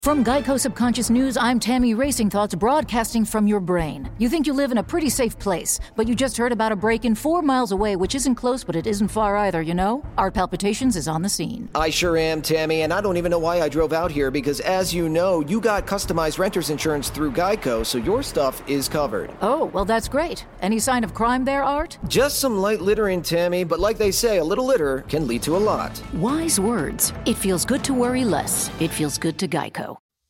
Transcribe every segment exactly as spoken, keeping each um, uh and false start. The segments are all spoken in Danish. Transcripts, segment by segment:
From Geico Subconscious News, I'm Tammy Racing Thoughts, broadcasting from your brain. You think you live in a pretty safe place, but you just heard about a break-in four miles away, which isn't close, but it isn't far either, you know? Art Palpitations is on the scene. I sure am, Tammy, and I don't even know why I drove out here, because as you know, you got customized renter's insurance through Geico, so your stuff is covered. Oh, well, that's great. Any sign of crime there, Art? Just some light littering, Tammy, but like they say, a little litter can lead to a lot. Wise words. It feels good to worry less. It feels good to Geico.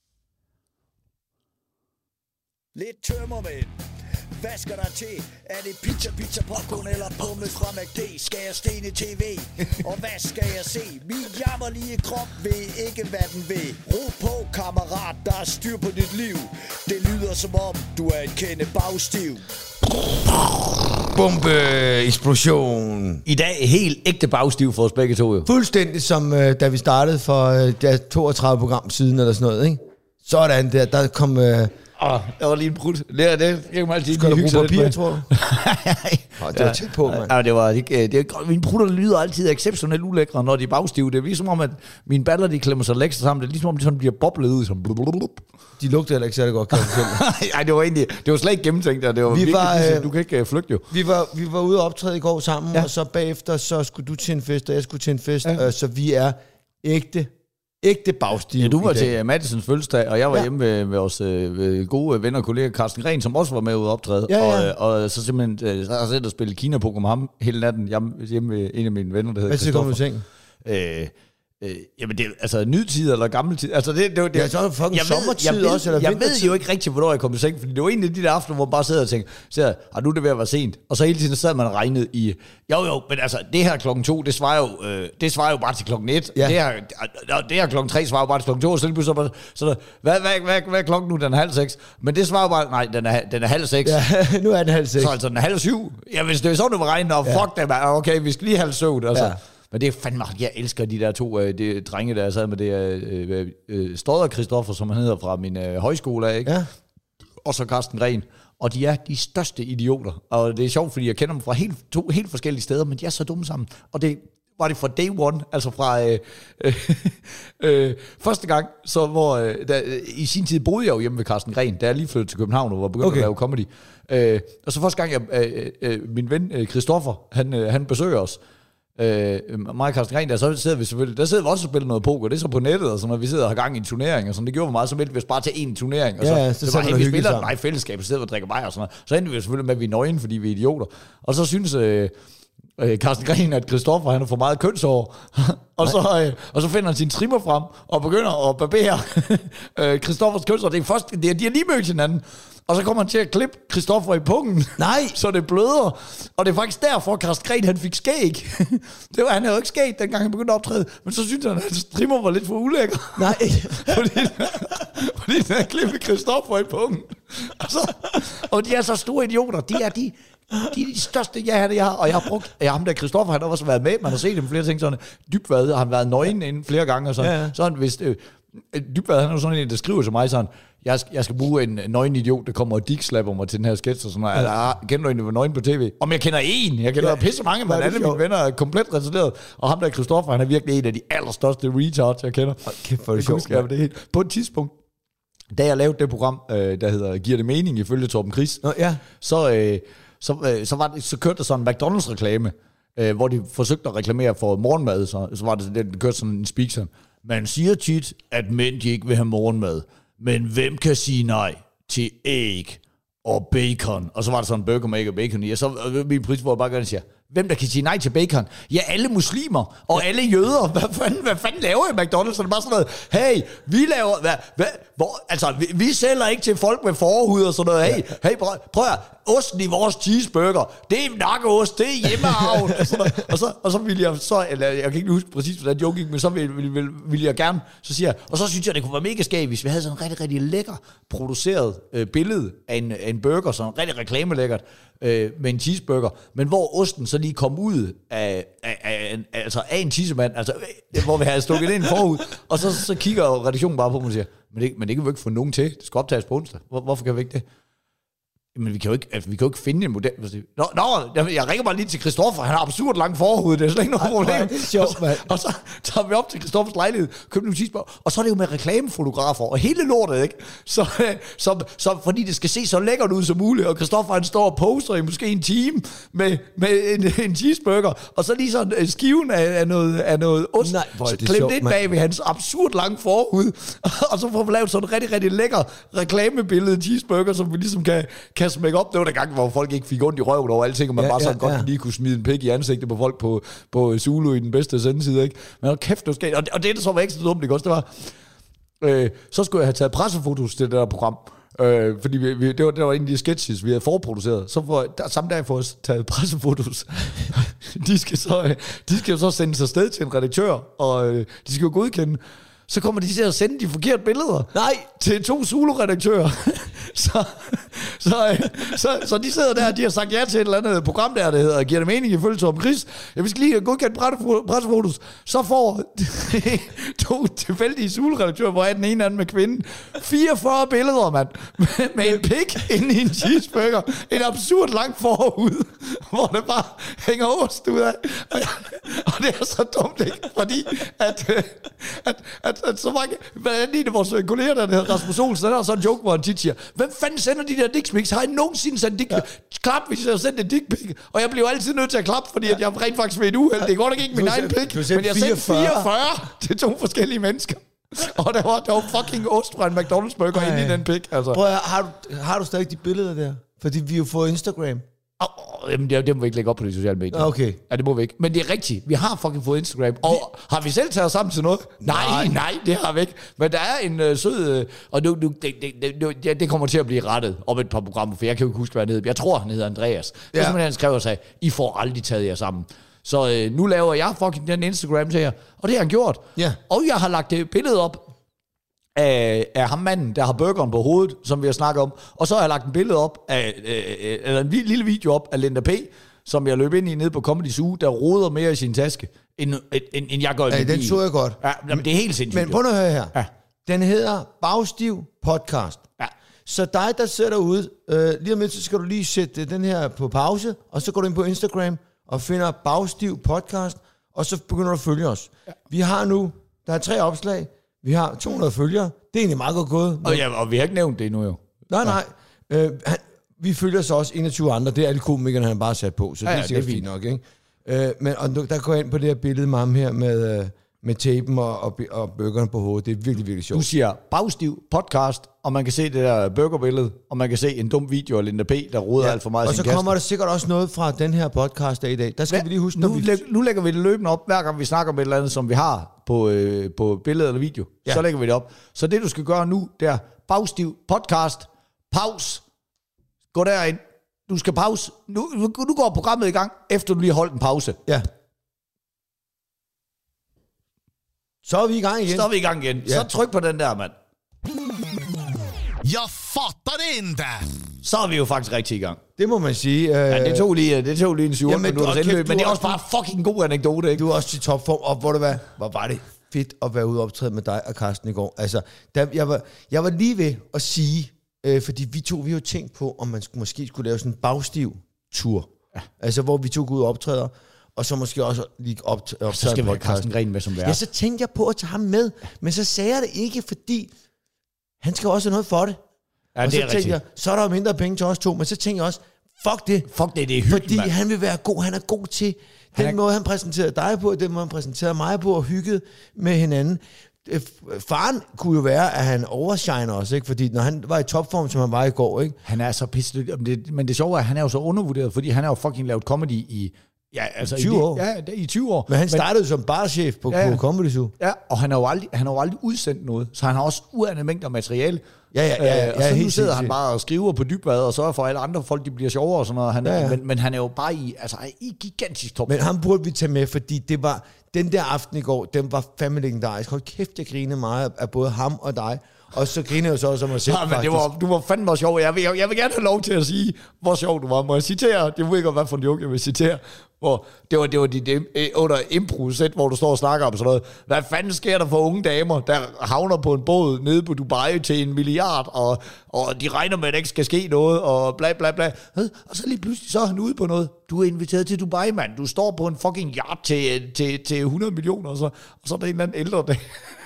Lidt tømmermænd. Hvad skal der til? Er det pizza, pizza, popcorn eller pommes fra McD? Skal jeg stene tv? Og hvad skal jeg se? Min jammerlige krop ved ikke, hvad den vil. Ro på, kammerat, der er styr på dit liv. Det lyder som om, du er en kende bagstiv. Bombe eksplosion. I dag helt ægte bagstiv for os begge to, jo. Fuldstændig som øh, da vi startede for øh, ja, toogtredive program siden eller sådan noget, ikke? Sådan der, der kom... Øh, Åh, oh, der var lige en brud. Det er det. Jeg kan altid skal du bruge papir, tror du? oh, det var tæt på, mand. Ja, det var ikke... Det er, mine brutter lyder altid exceptionelt ulækre, når de er bagstive. Det er ligesom om, at mine baller, de klemmer sig lækker sammen. Det er ligesom om, de sådan bliver boblet ud. Som de lugter heller ikke særlig godt, kan jeg fortælle. Nej, det var egentlig... Det var slet ikke gennemtænkt, og det var vi virkelig... Var, øh, du kan ikke flygte, jo. Vi var, vi var ude og optræde i går sammen, ja. Og så bagefter, så skulle du til en fest, og jeg skulle til en fest. Ja. Øh, så vi er ægte... Ægte bagstiv. Ja, du var til Madisons fødselsdag, og jeg var ja. hjemme med, med vores øh, gode venner og kollega Carsten Gren, som også var med ude at optræde. Ja, ja. Og, og så simpelthen, øh, så har jeg siddet og spillet Kina-poker med ham hele natten hjemme, hjemme med en af mine venner, der hedder Christoffer. Hvad siger du i seng? Øh, Øh, jamen det er altså ny tid eller gammel tid. Altså det, det, det ja, så er det fucking sommertid jeg ved, også eller jeg ved jo ikke rigtig hvornår jeg kom i seng, fordi det var en af de der aftener hvor man bare sidder og tænker, så ah, nu er det ved at være sent. Og så hele tiden sad man og regnede i jo jo, men altså det her klokken to, det svarer jo øh, det svarer jo bare til klokken et. Ja. Det her det her klokken tre svarer jo bare til klokken to, og så så, så, så der, hvad hvad hvad hvad er klokken nu? Den er halv seks. Men det svarer bare nej, den er den er halv seks. Ja, nu er den halv seks. Så altså den er halv syv. Ja, hvis det er sådan du vil regne, og fuck ja. det, okay, vi skal lige halv søvn altså. Ja. Men det er fandme, jeg elsker de der to øh, de drenge, der jeg sad med. Det er øh, øh, Stodder Christoffer, som han hedder fra min øh, højskole af, ikke? Ja. Og så Carsten Gren. Og de er de største idioter. Og det er sjovt, fordi jeg kender dem fra helt, to helt forskellige steder, men de er så dumme sammen. Og det var det fra day one, altså fra øh, øh, øh, første gang, så hvor øh, der, i sin tid boede jeg jo hjemme ved Carsten Gren, da jeg lige flyttede til København og var begyndt okay. at lave comedy. Øh, og så første gang, jeg, øh, øh, min ven øh, Christoffer, han, øh, han besøger os, Øh, mig og Carsten Gren, der så sidder vi selvfølgelig, der sidder vi også og spiller noget poker, det er så på nettet, og så når vi sidder og har gang i en turnering, og sådan, det gjorde vi meget, så meldte vi os bare til en turnering, og så, ja, så, så var, hey, vi spiller nej fællesskab, og sidder og drikker bajer og sådan noget, så endte vi selvfølgelig med, at vi er nøgen, fordi vi er idioter, og så synes øh, øh, Carsten Gren, at Christoffer, han har for meget kønshår, og, så, øh, og så finder han sin trimmer frem, og begynder at barbere øh, Christoffers kønshår, det er først, det er, de har lige mødt hinanden, og så kommer han til at klippe Christoffer i pungen. Nej. Så det bløder. Og det er faktisk derfor, at Carsten Gren, han fik skæg. Det var, han havde jo ikke skæg, dengang han begyndte at optræde. Men så synes han, at hans trimmer var lidt for ulækker. Nej. fordi, fordi han havde klippet Christoffer i pungen. Og, så, og de er så store idioter. De er de, de, er de største, jeg har, jeg har. Og jeg har brugt, ja, ham der Christoffer, han har også været med. Man har set dem flere ting sådan. Dybvad har han været nøgen inden flere gange. Og sådan. Ja, ja. Så han vist... Øh, Dybvad, han er jo sådan en, der skriver til mig sådan, jeg skal, jeg skal bruge en nøgen idiot, der kommer og dickslapper mig til den her sketch, og sådan noget. Ja. Jeg kender du en, der var nøgen på tv? Om jeg kender en, jeg kender ja. pisse mange, men alle mine venner er komplet retarderet. Og ham der Christoffer, han er virkelig en af de allerstørste retards, jeg kender. Oh, kæft for det sjovt. Det helt. På et tidspunkt, da jeg lavede det program, der hedder Giver det mening, ifølge Torben Chris, oh, ja. så, øh, så, øh, så, var det, så kørte der sådan en McDonald's-reklame, øh, hvor de forsøgte at reklamere for morgenmad, så, så var det, det kørte sådan en speak sådan, man siger tit, at mænd de ikke vil have morgenmad, men hvem kan sige nej til æg og bacon? Og så var der sådan en burger med æg og bacon i, og så min pris, hvor jeg bare gerne siger, hvem der kan sige nej til bacon? Ja, alle muslimer og alle jøder. Hvad fanden, hvad fanden laver I McDonald's? Så det er bare sådan noget, hey, vi laver, hvad, hvad, hvor, altså, vi, vi sælger ikke til folk med forhud og sådan noget. Hey, hey prøv, prøv at osten i vores cheeseburger, det er nakkeost, det er hjemmeavn. og, så, og, så, og så ville jeg, så, eller jeg kan ikke huske præcis, hvordan joke gik, men så ville, ville, ville, ville jeg gerne, så siger jeg, og så synes jeg, det kunne være mega skægt, hvis vi havde sådan en rigtig, rigtig lækker produceret øh, billede af en, af en burger, sådan rigtig reklamelækkert, øh, med en cheeseburger, men hvor osten så lige kom ud af, af, af, af, altså af en cheesemand, altså hvor vi havde stukket ind forud, og så, så kigger redaktionen bare på mig og siger, men det, men det kan vi ikke få nogen til, det skal optages på onsdag, hvor, hvorfor kan vi ikke det? Men vi kan jo ikke, altså, vi kan jo ikke finde en model. Nå, nå, jeg ringer bare lige til Christoffer, han har absurd langt forhud, det er slet ikke noget problem. Det er sjovt, mand. Og så tager vi op til Christoffers lejlighed, køber nogle cheeseburger, og så er det jo med reklamefotografer, og hele lortet, ikke? Så, så, så fordi det skal se så lækkert ud som muligt, og Christoffer han står og poster i måske en time med, med en, en cheeseburger, og så lige sådan skiven af, af, noget, af noget ost, Nej, hvor er det klemt sjovt, ind mand. bag ved hans absurd lange forhud, og så får vi lavet sådan en rigtig, rigtig lækker reklamebillede cheeseburger, som vi ligesom kan, kan smække op. Det var der gang, hvor folk ikke fik ondt i røven over alting, og man Ja, bare sådan ja, godt ja. lige kunne smide en pik i ansigtet på folk på, på Zulu i den bedste sendeside, ikke? Men hold kæft, det var skægt. Og, og det, der så var ekstra dumt, ikke også, det var, øh, så skulle jeg have taget pressefotos til det der program, øh, fordi vi, vi, det, var, det var en af de sketches, vi havde forproduceret. Så for, der, samme dag får jeg taget pressefotos. de, skal så, øh, de skal jo så sendes afsted til en redaktør, og øh, de skal jo godkende. Så kommer de til at sende de forkerte billeder. Nej. Til to Zulu-redaktører. så, så, øh, så, så de sidder der, de har sagt ja til et eller andet program der, der hedder Giver det mening ifølge Torben Chris. Jeg skal lige godkende pressefotos. Så får to tilfældige Zulu-redaktører, hvor er den ene anden med kvinden, fireogfyrre billeder, mand, med, med en pik inde i en cheeseburger. En absurd lang forhud, hvor det bare hænger ost ud af. Og det er så dumt, ikke? Fordi at, at, at, at så mange, en af vores kolleger, der hedder Rasmus Olsen, der er sådan en joke, hvor han tit siger, hvem fanden sender de der dickpics? Har I nogensinde sendt dickpics? Ja. Klap, hvis jeg har sendt en dickpic. Og jeg bliver altid nødt til at klappe, fordi at jeg rent faktisk ved et uheld. Det er godt nok ikke min egen pik, men jeg sendte fireogfyrre til to forskellige mennesker. Og der var, der var fucking ost fra en McDonald's burger inde i den pik. Altså. Prøv at, har, du, har du stadig de billeder der? Fordi vi jo får Instagram. Oh, jamen, det, det må vi ikke lægge op på de sociale medier. Okay. Ja, det må vi ikke. Men det er rigtigt. Vi har fucking fået Instagram. Og vi... har vi selv taget os sammen til noget? Nej, nej, nej, det har vi ikke. Men der er en øh, sød... Øh, og nu, nu, det, det, det, det kommer til at blive rettet om et par programmer, for jeg kan jo ikke huske, hvad han hedder. Jeg tror, han hedder Andreas. Ja. Det er simpelthen, han skrev og sagde, I får aldrig taget jer sammen. Så øh, nu laver jeg fucking den Instagram til jer. Og det har han gjort. Ja. Og jeg har lagt det billede op af, af ham manden, der har burgeren på hovedet, som vi har snakket om. Og så har jeg lagt en billede op af, øh, eller en lille video op af Linda P., som jeg løb ind i nede på Comedy Zoo, der roder mere i sin taske, end, end, end jeg gør i Ja, min den bil. så jeg godt. Ja, men det er helt sindssygt. Men prøv at høre her. Ja. Den hedder Bagstiv Podcast. Ja. Så dig, der sidder derude, øh, lige om lidt, så skal du lige sætte den her på pause, og så går du ind på Instagram og finder Bagstiv Podcast, og så begynder du at følge os. Ja. Vi har nu, der er tre opslag, vi har to hundrede følgere. Det er egentlig meget godt gået. Og, ja, og vi har ikke nævnt det endnu jo. Nej, nej. Øh, han, vi følger så også enogtyve andre. Det er alle komikerne, han bare sat på, så ja, det ja, er sikkert det er fint nok, ikke? Øh, men og der går jeg ind på det her billede med ham her med, øh, med tapen og, og, og burgeren på hovedet. Det er virkelig, virkelig sjovt. Du siger Bagstiv Podcast, og man kan se det der burgerbillede, og man kan se en dum video af Linda P., der roder ja. alt for meget og sin så kaste. kommer der sikkert også noget fra den her podcast af i dag. Der skal ja, vi lige huske, nu, vi... læg, nu lægger vi det løbende op, hver gang vi snakker om et eller andet, som vi har på, øh, på billede eller video. Ja. Så lægger vi det op. Så det, du skal gøre nu, det er Bagstiv Podcast, pause, gå derind. Du skal pause. Nu, nu går programmet i gang, efter du lige har holdt en pause. Ja. Så er vi i gang igen. Så er vi i gang igen. Ja. Så tryk på den der, mand. Jeg fatter det inte. Så er vi jo faktisk rigtig i gang. Det må man sige. Øh... Ja, det tog lige, det tog lige en syv otte Jamen, minutters okay, indløb, men det er er også bare fucking god anekdote, ikke? Du er også i topform, og hvor det var, hvor var det fedt at være ude og optræde med dig og Carsten i går. Altså, der, jeg, var, jeg var lige ved at sige, øh, fordi vi to, vi har jo tænkt på, om man skulle, måske skulle lave sådan en bagstiv tur. Ja. Altså, hvor vi to går ud og optræder, og så måske også lige op, optræde så skal vi have podcast. Carsten Gren med som vært. Ja, så tænkte jeg på at tage ham med, men så sagde jeg det ikke, fordi han skal også have noget for det. Ja, og det så er tænkte rigtigt. jeg, så er der jo mindre penge til os to, men så tænkte jeg også, fuck det. Fuck det, det er hyggeligt, Fordi mand. han vil være god, han er god til den er... måde, han præsenterede dig på, den måde, han præsenterede mig på, og hygget med hinanden. Faren kunne jo være, at han overshiner os, ikke? Fordi når han var i topform, som han var i går, ikke? Han er så pisse, men det sjove er, at han er jo så undervurderet, fordi han har jo fucking lavet comedy i... Ja, altså tyve i, år. Ja, i tyve år. Men han startede men, som barchef på, ja, på Comedy Zoo. Ja, og han har jo aldrig, han har jo aldrig udsendt noget, så han har også uanede mængder materiale. Ja, ja, ja. ja, øh, og så ja, nu sidder han bare og skriver på dybvad, og sørger for, at alle andre folk, de bliver sjovere og sådan noget. Han, ja, ja. Men, men han er jo bare i, altså, i gigantisk top. Men ham burde vi tage med, fordi det var, den der aften i går, den var fandme legendarisk. Hold kæft, jeg grinede meget af både ham og dig. Og så griner jeg jo så også om mig selv, ja, men det var, du var fandme sjov. Jeg vil, jeg, jeg vil gerne have lov til at sige, hvor sjov du var. Må jeg citere? Det ved ikke, hvad for en joke jeg vil citere. Hvor det var, det var dit, under impro-sæt, hvor du står og snakker om sådan noget. Hvad fanden sker der for unge damer, der havner på en båd nede på Dubai til en milliard, og, og de regner med, at der ikke skal ske noget, og bla bla bla. Og så lige pludselig, så er han ude på noget. Du er inviteret til Dubai, mand. Du står på en fucking yacht til, til, til hundrede millioner, og så, og så er der en eller anden ældre dag.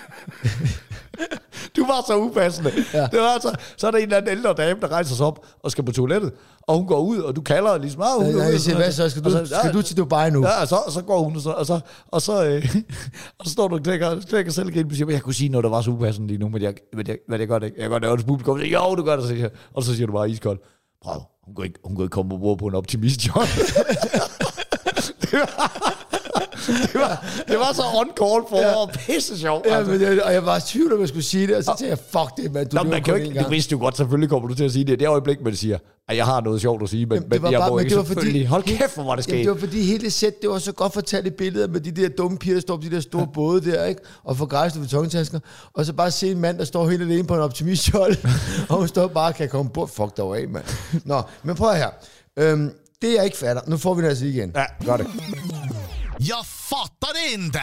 Du var så upassende. Ja. Det var så, så er der en eller anden ældre dame, der rejser sig op og skal på toilettet, og hun går ud, og du kalder ligesom, ah, hun ja, jeg siger, hvad så? Skal du, så, skal ja, du til Dubai nu? Ja, og så, og så går hun, og så, og så, og så, øh, og så står du og klikker, klikker selv igen, og siger, jeg kunne sige noget, der var så upassende lige nu, men jeg, men jeg, men jeg gør det ikke. Jeg gør det også publikum, og siger, jo, du gør det, siger. Og så siger du bare iskold. Bro, hun kunne ikke, hun kunne ikke komme på bord på en optimist, John. det var... Det var, det var så on-call for ja. At pisse sjov. Ja, altså. men jeg, og jeg var i tvivl, om jeg skulle sige det, og så tænkte jeg, fuck det, man. Du Nå, man kan jo ikke, det vidste du godt, selvfølgelig kommer du til at sige det. Det øjeblik, man siger, at jeg har noget sjovt at sige, men, jamen, men jeg bare, må men ikke det selvfølgelig. Fordi, hold kæft, hvor var det sket. Det var fordi hele sæt, det var så godt fortalt i billeder med de der dumme piger, der står på de der store ja. Både der, ikke? Og får græsset betontasker. Og så bare se en mand, der står helt alene på en optimistjold, og hun står bare og kan komme på. Fuck dig af, mand. Nå, men prøv her. Øhm, det jeg ikke fatter. Nu får vi det altså igen. Ja, gør det. Jeg fatter det inte.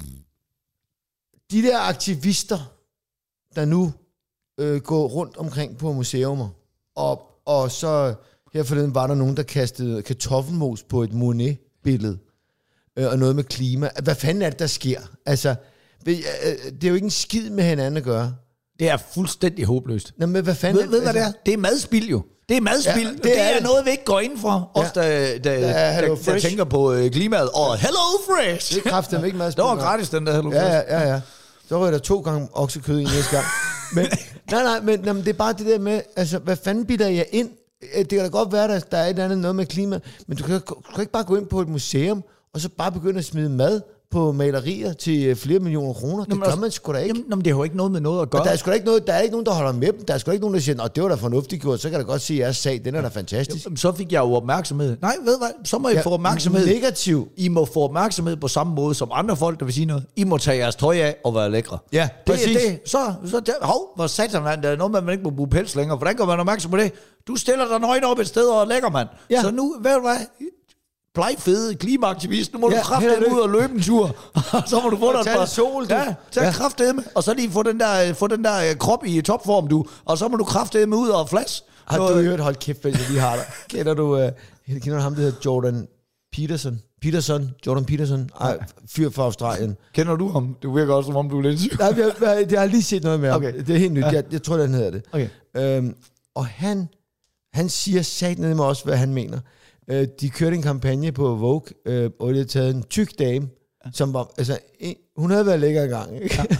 De der aktivister, der nu øh, går rundt omkring på museumer, og, og så her forleden var der nogen, der kastede kartoffelmos på et Monet-billede, øh, og noget med klima. Hvad fanden er det, der sker? Altså, det er jo ikke en skid med hinanden at gøre. Det er fuldstændig håbløst. Nå, men hvad fanden ved, ved hvad altså, det er? Det er madspild jo. Det er madspild. Ja, det, det er, er noget, vi ikke går ind for. Ja. Os, der, der, der, der, der tænker på øh, klimaet. Og Hello Fresh! Det kræfter mig ikke madspild. Det var gratis, den der Hello Fresh. Ja, ja, ja. Så rører der to gange oksekød i næste gang. Men, nej, nej, men jamen, det er bare det der med, altså, hvad fanden bilder jeg ind? Det kan da godt være, at der er et eller andet noget med klima, men du kan, du kan ikke bare gå ind på et museum, og så bare begynde at smide mad på malerier til flere millioner kroner. Det gør man sgu da ikke. Jamen, det har jo ikke noget med noget at gøre. Og der er sgu da ikke noget, der er ikke nogen, der holder med dem. Der er sgu da ikke nogen, der siger, at det var da fornuftigt gjort, så kan jeg da godt sige, at jeres sag, den er da fantastisk. Jamen, så fik jeg jo opmærksomhed. Nej, ved hvad? Så må I ja, få opmærksomhed. Negativ. I må få opmærksomhed på samme måde som andre folk, der vil sige noget. I må tage jeres tøj af og være lækre. Ja, det præcis. er det. Så, så der, hov, hvor satan, man, der er noget med, at man ikke må bruge pels længere. Hvordan kan man opmærksom på det? Du stiller dig nøgen op et sted og er lækker, mand. Ja. Så nu, ved du hvad? Blegfede klimaaktivist, nu må ja, du kraftedeme ud og løbe en tur, og så må du få dig et par sol, du. Ja, tag ja. kraftedeme, og så lige få den der, få den der krop i topform, du, og så må du kraftedeme ud og flash. Har du hørt, hold kæft, hvis jeg lige har dig. Kender du, uh, kender du ham, der hedder Jordan Peterson? Peterson, Jordan Peterson, Ej, fyr fra Australien. Kender du ham? Det virker også, som om du er lidt syg. Nej, jeg, jeg, jeg har lige set noget med ham. Okay. Det er helt nyt, jeg, jeg tror, han hedder det. Okay. Øhm, og han, han siger sat ned med også, hvad han mener. Uh, de kørte en kampagne på Vogue, uh, og de havde taget en tyk dame, ja. som var, altså, en, hun havde været lækker engang, ikke? Ja.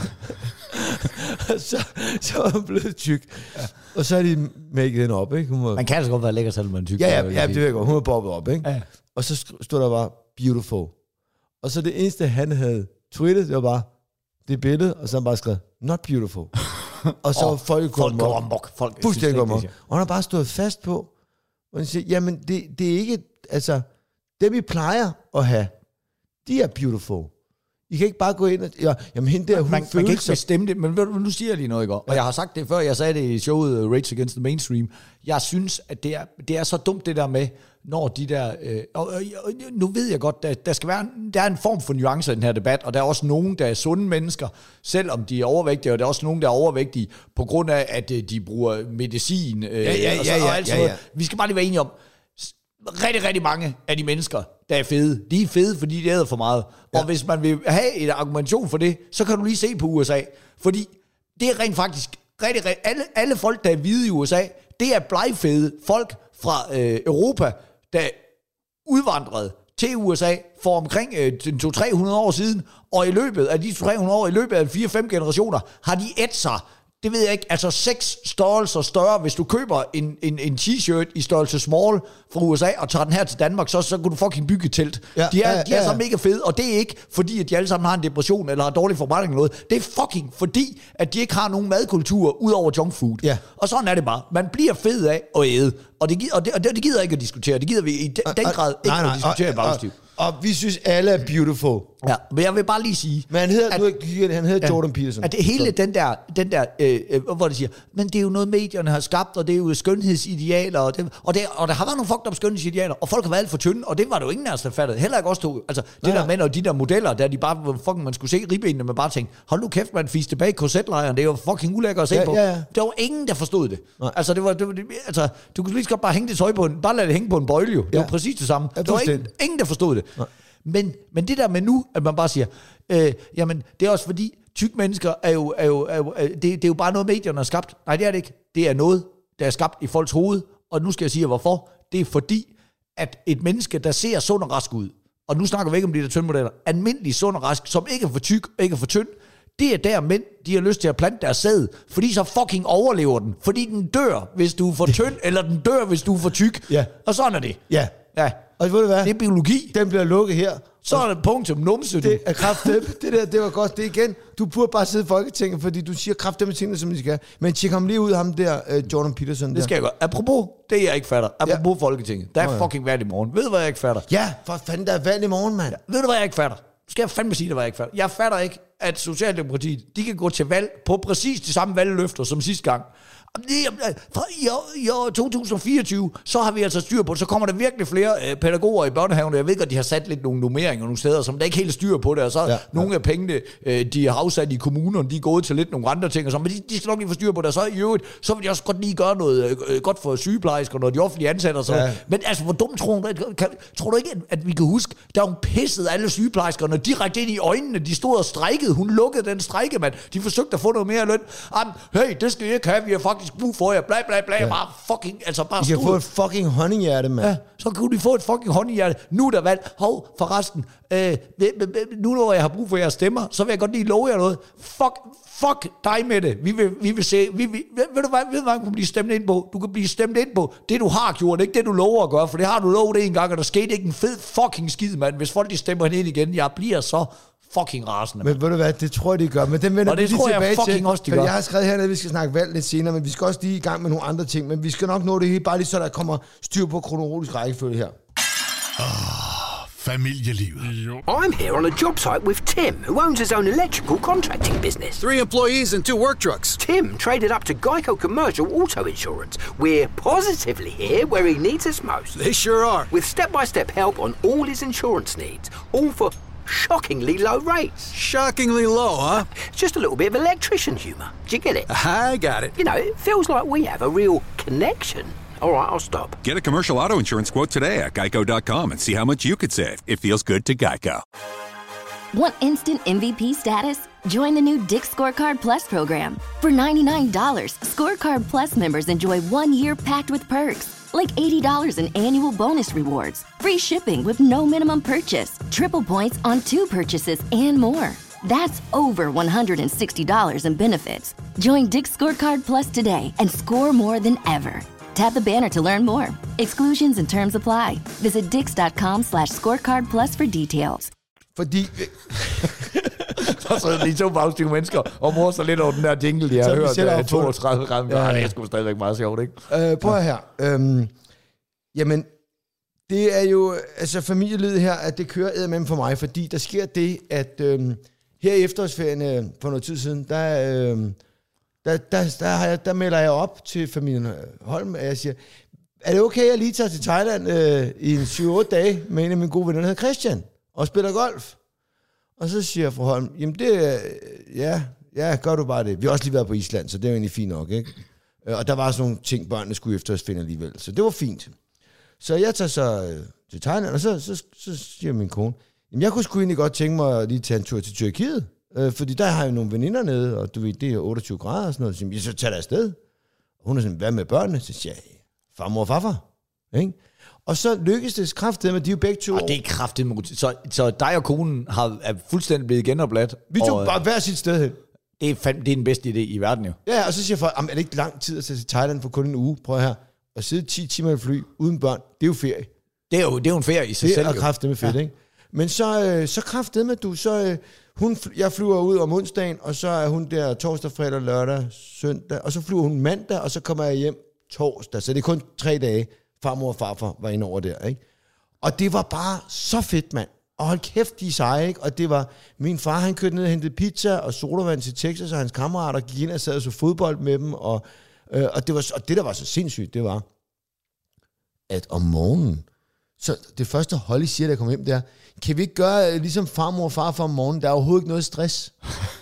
så, så var hun blevet tyk. Ja. Og så er de maket hende op, ikke? Hun var, man kan altså godt være lækker, selvom man er tyk. Ja, ja, ja, det ved jeg godt. Hun var bobbet op, ikke? Ja. Og så stod der bare, beautiful. Og så det eneste, han havde tweetet, det var bare, det billede, og så han bare skrevet, not beautiful. Og så oh, folk folk går amok. Folk fuldstændig går amok. Og han har bare stået fast på, og han siger, jamen, det, det er ikke, altså, det vi plejer at have, de er beautiful. I kan ikke bare gå ind og, ja, jamen hende der, hun man, føler man kan ikke bestemme det, men nu siger jeg lige noget, ikke? Og ja. Jeg har sagt det før, jeg sagde det i showet Rage Against the Mainstream. Jeg synes, at det er, det er så dumt det der med, når de der, øh, og, og, og nu ved jeg godt, der, der skal være, der er en form for nuancer i den her debat, og der er også nogen, der er sunde mennesker, selvom de er overvægtige, og der er også nogen, der er overvægtige, på grund af, at de bruger medicin, øh, ja, ja, og, så, ja, ja, og alt sådan ja, ja. noget. Vi skal bare lige være enige om, rigtig, rigtig mange af de mennesker, der er fede, de er fede, fordi de æder for meget. Ja. Og hvis man vil have en argumentation for det, så kan du lige se på U S A. Fordi det er rent faktisk, rigtig, rigtig, alle, alle folk, der er hvide i U S A, det er blegfede folk fra øh, Europa, der udvandrede til U S A for omkring øh, to til tre hundrede år siden, og i løbet af de to til tre hundrede år, i løbet af fire fem generationer, har de ædt sig, det ved jeg ikke, altså seks størrelser større. Hvis du køber en, en, en t-shirt i størrelse small fra U S A, og tager den her til Danmark, så, så kan du fucking bygge et telt. Ja, de er, ja, de er ja, så mega fede, og det er ikke, fordi at de alle sammen har en depression, eller har dårlig forbrænding eller noget. Det er fucking fordi, at de ikke har nogen madkultur, ud over junk food. Ja. Og sådan er det bare. Man bliver fed af at æde, og det, og det, og det gider ikke at diskutere. Det gider vi i den, den grad ikke nej, nej, at diskutere i bagstyv. Og vi synes, alle er beautiful. Ja, men jeg vil bare lige sige... Men han hedder, at, nu, han hedder ja, Jordan Peterson. At det hele den der, den der øh, øh, hvor de siger, men det er jo noget, medierne har skabt, og det er jo skønhedsidealer, og, det, og, det, og der har været nogle fucked up skønhedsidealer, og folk har været alt for tynde, og det var det jo ingen af os, der fattede. Heller ikke også to. Altså, det ja. der mænd og de der modeller, der de bare, fucking, man skulle se ribbenene, man bare tænkte, hold nu kæft, man fisk tilbage i korsetlejren, det er jo fucking ulækkert at se ja, på. Ja, ja. Der var ingen, der forstod det. Nej. Altså, det var, det var det, altså, du kunne lige så godt bare hænge det tøj på en, bare lade det hænge på en bøjle, jo. Det ja. var præcis det samme. Ja, der var ingen, ingen, der forstod det. Men, men det der med nu, at man bare siger, øh, jamen, det er også fordi, tykke mennesker er jo, er jo, er jo er, det, det er jo bare noget, medierne har skabt. Nej, det er det ikke. Det er noget, der er skabt i folks hoved, og nu skal jeg sige, hvorfor. Det er fordi, at et menneske, der ser sund og rask ud, og nu snakker vi ikke om de der tyndmodeller, almindelig sund og rask, som ikke er for tyk, ikke er for tynd, det er der mænd, de har lyst til at plante deres sæd, fordi så fucking overlever den. Fordi den dør, hvis du er for tynd, eller den dør, hvis du er for tyk. Ja. Og sådan er det. Ja. Ja. Og ved du hvad? Det er biologi. Den bliver lukket her. Så er det punktum numse. Det er kraftedeme. Det der, det var godt. Det igen. Du burde bare sidde i Folketinget, fordi du siger kraftedeme tingene, som de skal. Men tjek ham lige ud, ham der, uh, Jordan Peterson. Der. Det skal jeg gøre. Apropos, det jeg ikke fatter. Apropos ja. Folketinget. Der er oh, ja. fucking valg i morgen. Ved du, hvad jeg ikke fatter? Ja, for fanden, der er valg i morgen, mand. Ja. Ved du, hvad jeg ikke fatter? Skal jeg fandme sige det, hvad jeg ikke fatter? Jeg fatter ikke, at Socialdemokratiet, de kan gå til valg på præcis de samme valgløfter som sidste gang. I år, i år to tusind fireogtyve, så har vi altså styr på det. Så kommer der virkelig flere øh, pædagoger i børnehaven. Jeg ved godt, de har sat lidt nogle nummeringer nogle steder, som der ikke helt styr på det. Og så ja, nogle ja. af pengene, øh, de har afsat i kommunerne, de er gået til lidt nogle andre ting. Og så, men de, de skal nok lige få styr på det. Og så i øvrigt, så vil de også godt lige gøre noget øh, godt for sygeplejersker, når de offentlige ansatte og sådan. Ja. Men altså, hvor dumt tror du, kan, tror du ikke, at vi kan huske, der var pisset alle sygeplejerskerne direkte ind i øjnene. De stod og strejkede. Hun lukkede den strejke, mand. De forsøgte at få noget mere løn. Jamen, hey, det skal I ikke have. Vi har faktisk brug for jer. Bla, bla, bla. Ja. Bare fucking, altså bare I kan få et fucking honninghjerte, mand. Ja, så kunne de få et fucking honninghjerte. Nu er der valg. Hov, forresten. Øh, nu når jeg har brug for jeres stemmer, så vil jeg godt lige love jer noget. Fuck, fuck dig med det. Vi vil, vi vil se, vi vil, ved du hvad, ved du hvad, du kan blive stemt ind på? Du kan blive stemt ind på det, du har gjort, ikke det, du lover at gøre, for det har du lovet en gang, og der skete ikke en fed fucking skid, mand. Hvis folk de stemmer ind igen, jeg bliver så fucking rasende. Men ved du hvad, det tror jeg, de gør. Men den vender og det vi tror lige tilbage jeg fucking til. Også, de gør. Jeg har skrevet hernede, at vi skal snakke valg lidt senere, men vi skal også lige i gang med nogle andre ting. Men vi skal nok nå det hele, bare lige så der kommer styr på kronologisk rækkefølge her. Ah, familielivet. I'm here on a job site with Tim, who owns his own electrical contracting business. Three employees and two work trucks. Tim traded up to Geico Commercial Auto Insurance. We're positively here where he needs us most. They sure are. With step-by-step help on all his insurance needs, all for shockingly low rates. Shockingly low, huh? Just a little bit of electrician humour. Do you get it? I got it. You know, it feels like we have a real connection. All right, I'll stop. Get a commercial auto insurance quote today at geico dot com and see how much you could save. It feels good to Geico. Want instant M V P status? Join the new Dick's Scorecard Plus program. For ninety-nine dollars, Scorecard Plus members enjoy one year packed with perks, like eighty dollars in annual bonus rewards, free shipping with no minimum purchase, triple points on two purchases, and more. That's over one hundred sixty dollars in benefits. Join Dick's Scorecard Plus today and score more than ever. Tap the banner to learn more. Exclusions and terms apply. Visit dix.com slash scorecard plus for details. Fordi... Så sidder de to bagstykke mennesker og mor sig lidt over den der jingle, de har hørt uh, toogtredive gange. Ja, det er sgu stadigvæk meget sjovt, ikke? Øh, prøv her. Øhm, jamen, det er jo altså familielivet her, at det kører eddermame for mig, fordi der sker det, at øhm, her i efterårsferien øh, for noget tid siden, der... Øhm, Der, der, der, har jeg, der melder jeg op til familien Holm, og jeg siger, er det okay, at jeg lige tager til Thailand øh, i en syv otte dage med en af mine gode venner, der hedder Christian, og spiller golf? Og så siger jeg fra Holm, jamen det, ja, ja, gør du bare det. Vi har også lige været på Island, så det er jo egentlig fint nok, ikke? Og der var sådan nogle ting, børnene skulle efter os finde alligevel, så det var fint. Så jeg tager så øh, til Thailand, og så, så, så, så siger min kone, jamen jeg kunne sgu egentlig godt tænke mig at lige tage en tur til Tyrkiet. Øh, fordi der har jeg nogle veninder nede, og du ved, det er otteogtyve grader og sådan noget. Så siger jeg, så tager der afsted. Og hun er sådan, hvad med børnene? Så siger jeg, farmor og farfar. Ikke? Og så lykkes det kraftedeme, de er jo begge to. Og det er kraftedeme. Så, så dig og konen har, er fuldstændig blevet genopladt. Vi tog og, bare hver sit sted hen. Det er, fandme, det er den bedste idé i verden jo. Ja, og så siger jeg, er det ikke lang tid at tage til Thailand for kun en uge? Prøv her. At sidde ti timer i fly uden børn, det er jo ferie. Det er jo, det er jo en ferie i sig det selv. Det er kraftedeme fedt, ja. Ikke? Men så, øh, så kraftedeme, du, så... Øh, Hun, jeg flyver ud om onsdagen, og så er hun der torsdag, fredag, lørdag, søndag, og så flyver hun mandag, og så kommer jeg hjem torsdag. Så det er kun tre dage, farmor og farfar var inde over der, ikke? Og det var bare så fedt, mand. Og hold kæft, de er seje, ikke? Og det var, min far, han kørte ned og hentede pizza og sodavand til Texas, og hans kammerater gik ind og sad og så fodbold med dem. Og, øh, og, det var, og det, der var så sindssygt, det var, at om morgenen, så det første Holly siger, der kom hjem, det er, kan vi ikke gøre ligesom farmor og farfar om morgenen? Der er overhovedet ikke noget stress.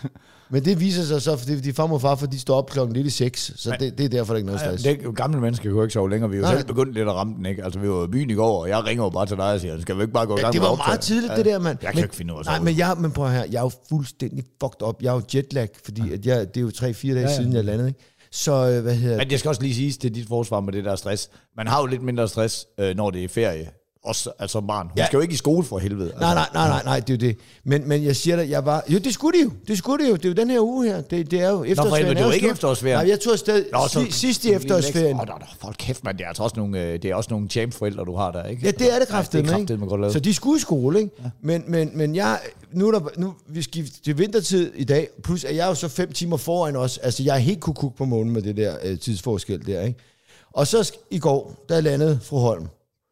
Men det viser sig så, fordi de farmor og farfar, de står op klokken lidt i seks, så det, det er derfor, der ikke noget stress. Ja, det, gamle mennesker kan jo ikke sove længere. Vi er jo nej, selv begyndt lidt at ramme den, ikke? Altså, vi var i byen i går, og jeg ringer jo bare til dig og siger, skal vi ikke bare gå i gang ja, med det var meget tidligt, det der, mand. Jeg kan men, ikke finde ud af nej, men, jeg, men prøv her, jeg er jo fuldstændig fucked up. Jeg er jo jetlag, fordi at jeg, det er jo tre-fire dage ja, ja. siden, jeg landede, ikke? Så, hvad hedder men jeg skal også lige sige til dit forsvar med det der stress. Man har jo lidt mindre stress, øh, når det er ferie. Også, altså barn. Hun ja. skal jo ikke i skole for helvede. Altså. Nej, nej, nej, nej, nej, det er jo det. Men, men jeg siger dig, jeg var... Jo, det skulle de jo. Det skulle de jo. Det er jo den her uge her. Det, det er jo efterårsferien. Nå, det er jo ikke efterårsferien. Nej, jeg tog afsted sidst i efterårsferien. Åh, oh, hold kæft, man. Det er altså også nogle, det er også nogle champ-forældre, du har der, ikke? Ja, det er det kraftedeme, ja, ikke? Så de skulle i skole, ikke? Ja. Men, men, men jeg... Nu er der... Nu, vi skal til vintertid i dag, plus at jeg er jo så fem timer foran os. Altså, jeg er helt kukuk på månen med det der øh, tidsforskel der, ikke? Og så i går, der landede fru Holm.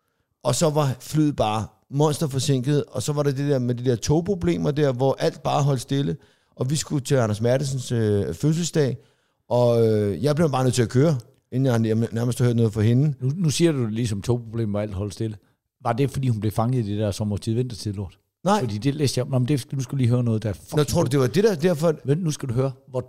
Og så var flyet bare monster forsinket, og så var der det der med de der togproblemer der, hvor alt bare holdt stille, og vi skulle til Anders Mertensens øh, fødselsdag, og øh, jeg blev bare nødt til at køre, inden jeg nærmest hørte noget fra hende. Nu, nu siger du det ligesom togproblemer, og alt holdt stille. Var det, fordi hun blev fanget i det der sommertid vintertid lort? Nej. Fordi det læste jeg, men det, nu skal du lige høre noget, der er fucking... Nå, tror du, det var det der, derfor... Vent, nu skal du høre, hvor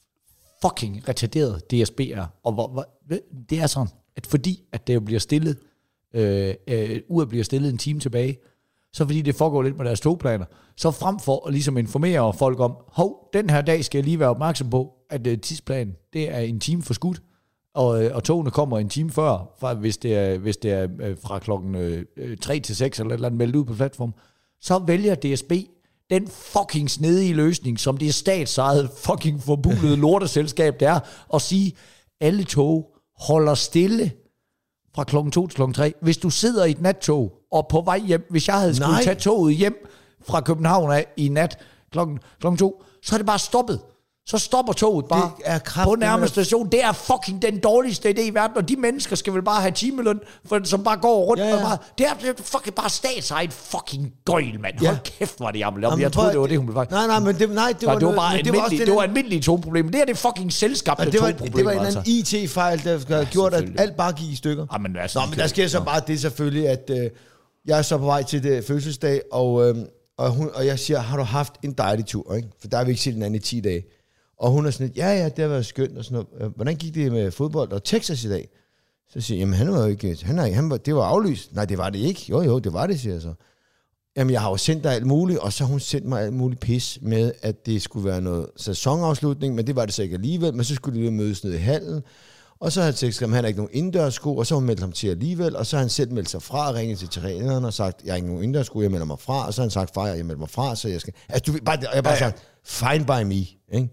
fucking retarderet D S B er, og hvor, hvor, det er sådan, at fordi at det bliver stillet, Øh, øh, uret bliver stillet en time tilbage, så fordi det foregår lidt med deres togplaner, så frem for at ligesom informere folk om, hov, den her dag skal jeg lige være opmærksom på, at øh, tidsplanen, det er en time for skudt, og, øh, og togene kommer en time før, fra, hvis det er, hvis det er øh, fra klokken øh, tre til seks, eller et eller andet meldt ud på platform, så vælger D S B den fucking snedige løsning, som det statsejet fucking forbudede lorteselskab, der er, at sige, alle tog holder stille fra klokken to til klokken tre. Hvis du sidder i et nattog, og på vej hjem, hvis jeg havde skulle tage toget hjem fra København af i nat klokken, klokken to, så er det bare stoppet. Så stopper toget bare på nærmeste station. Det er fucking den dårligste idé i verden, og de mennesker skal vel bare have timeløn, for, som bare går rundt. Ja, ja. Og bare, det, er, det er fucking bare statsejet fucking gøjl, mand. Hold ja. kæft, var det jammer. Jeg, jeg troede, det var det, hun blev faktisk. Nej, nej, men det, nej, det var, det var bare noget, det var, det var almindelige togproblemer. Det er det fucking selskabte det var, togproblemer. Det var en altså. anden I T-fejl, der havde ja, gjort, at alt bare gik i stykker. Ja, men, altså, Nå, men der sker så bare det selvfølgelig, at øh, jeg er så på vej til det fødselsdag, og, øh, og, hun, og jeg siger, har du haft en dejlig tur, ikke? For der har vi ikke set den anden i ti dage. Og hun er sådan lidt, ja, ja, det har været skønt og sådan noget. Hvordan gik det med fodbold og Texas i dag? Så siger jeg, jamen han var jo ikke, han er, han var, det var aflyst. Nej, det var det ikke. Jo, jo, det var det, siger jeg så. Jamen, jeg har jo sendt dig alt muligt, og så har hun sendt mig alt muligt pis med, at det skulle være noget sæsonafslutning, men det var det så ikke alligevel, men så skulle de mødes ned i hallen. Og så har han sagt, at han har ikke nogen indendørssko, og så har hun meldt ham til alligevel, og så har han selv meldt sig fra, ringet til træneren og sagt, jeg har ikke nogen indendørssko, jeg melder mig fra, og så har han sagt, far, jeg melder mig fra, så jeg skal... Altså, du, bare, jeg har bare ja, ja. sagt, fine by me, ikke?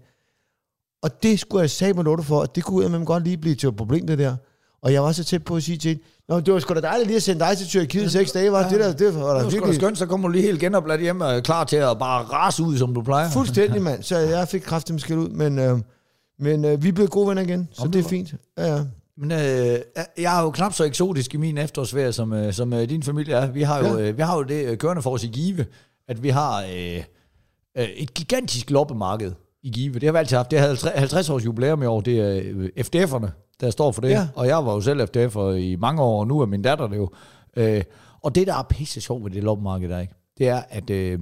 Og det skulle jeg sige mig lorte for, at det kunne jeg med godt lige blive til et problem, det der. Og jeg var så tæt på at sige til hende, nå, det var sgu da dejligt lige at sende dig til Tyrkiet i seks dage, var ja. det der, det var der virkelig... skønt, så kommer du lige helt genopladt hjem og er klar til at bare rase ud, som du plejer. Fuldstændig, mand. Så jeg fik kraftigt med skæld ud, men, øh, men øh, vi er blevet gode venner igen, så Om det er fint. Ja, ja. Men øh, jeg er jo knap så eksotisk i min efterårsferie, som, øh, som øh, din familie er. Vi har jo, ja. øh, vi har jo det øh, kørende for os i Give, at vi har øh, øh, et gigantisk loppemarked i Give. Det har vi altid haft. Det er halvtreds års jubilæum i år. Det er F D F'erne, der står for det. Ja. Og jeg var jo selv F D F'er i mange år, og nu er min datter det jo. Øh, og det, der er pisse sjovt ved det loppemarked der, ikke? Det er, at øh,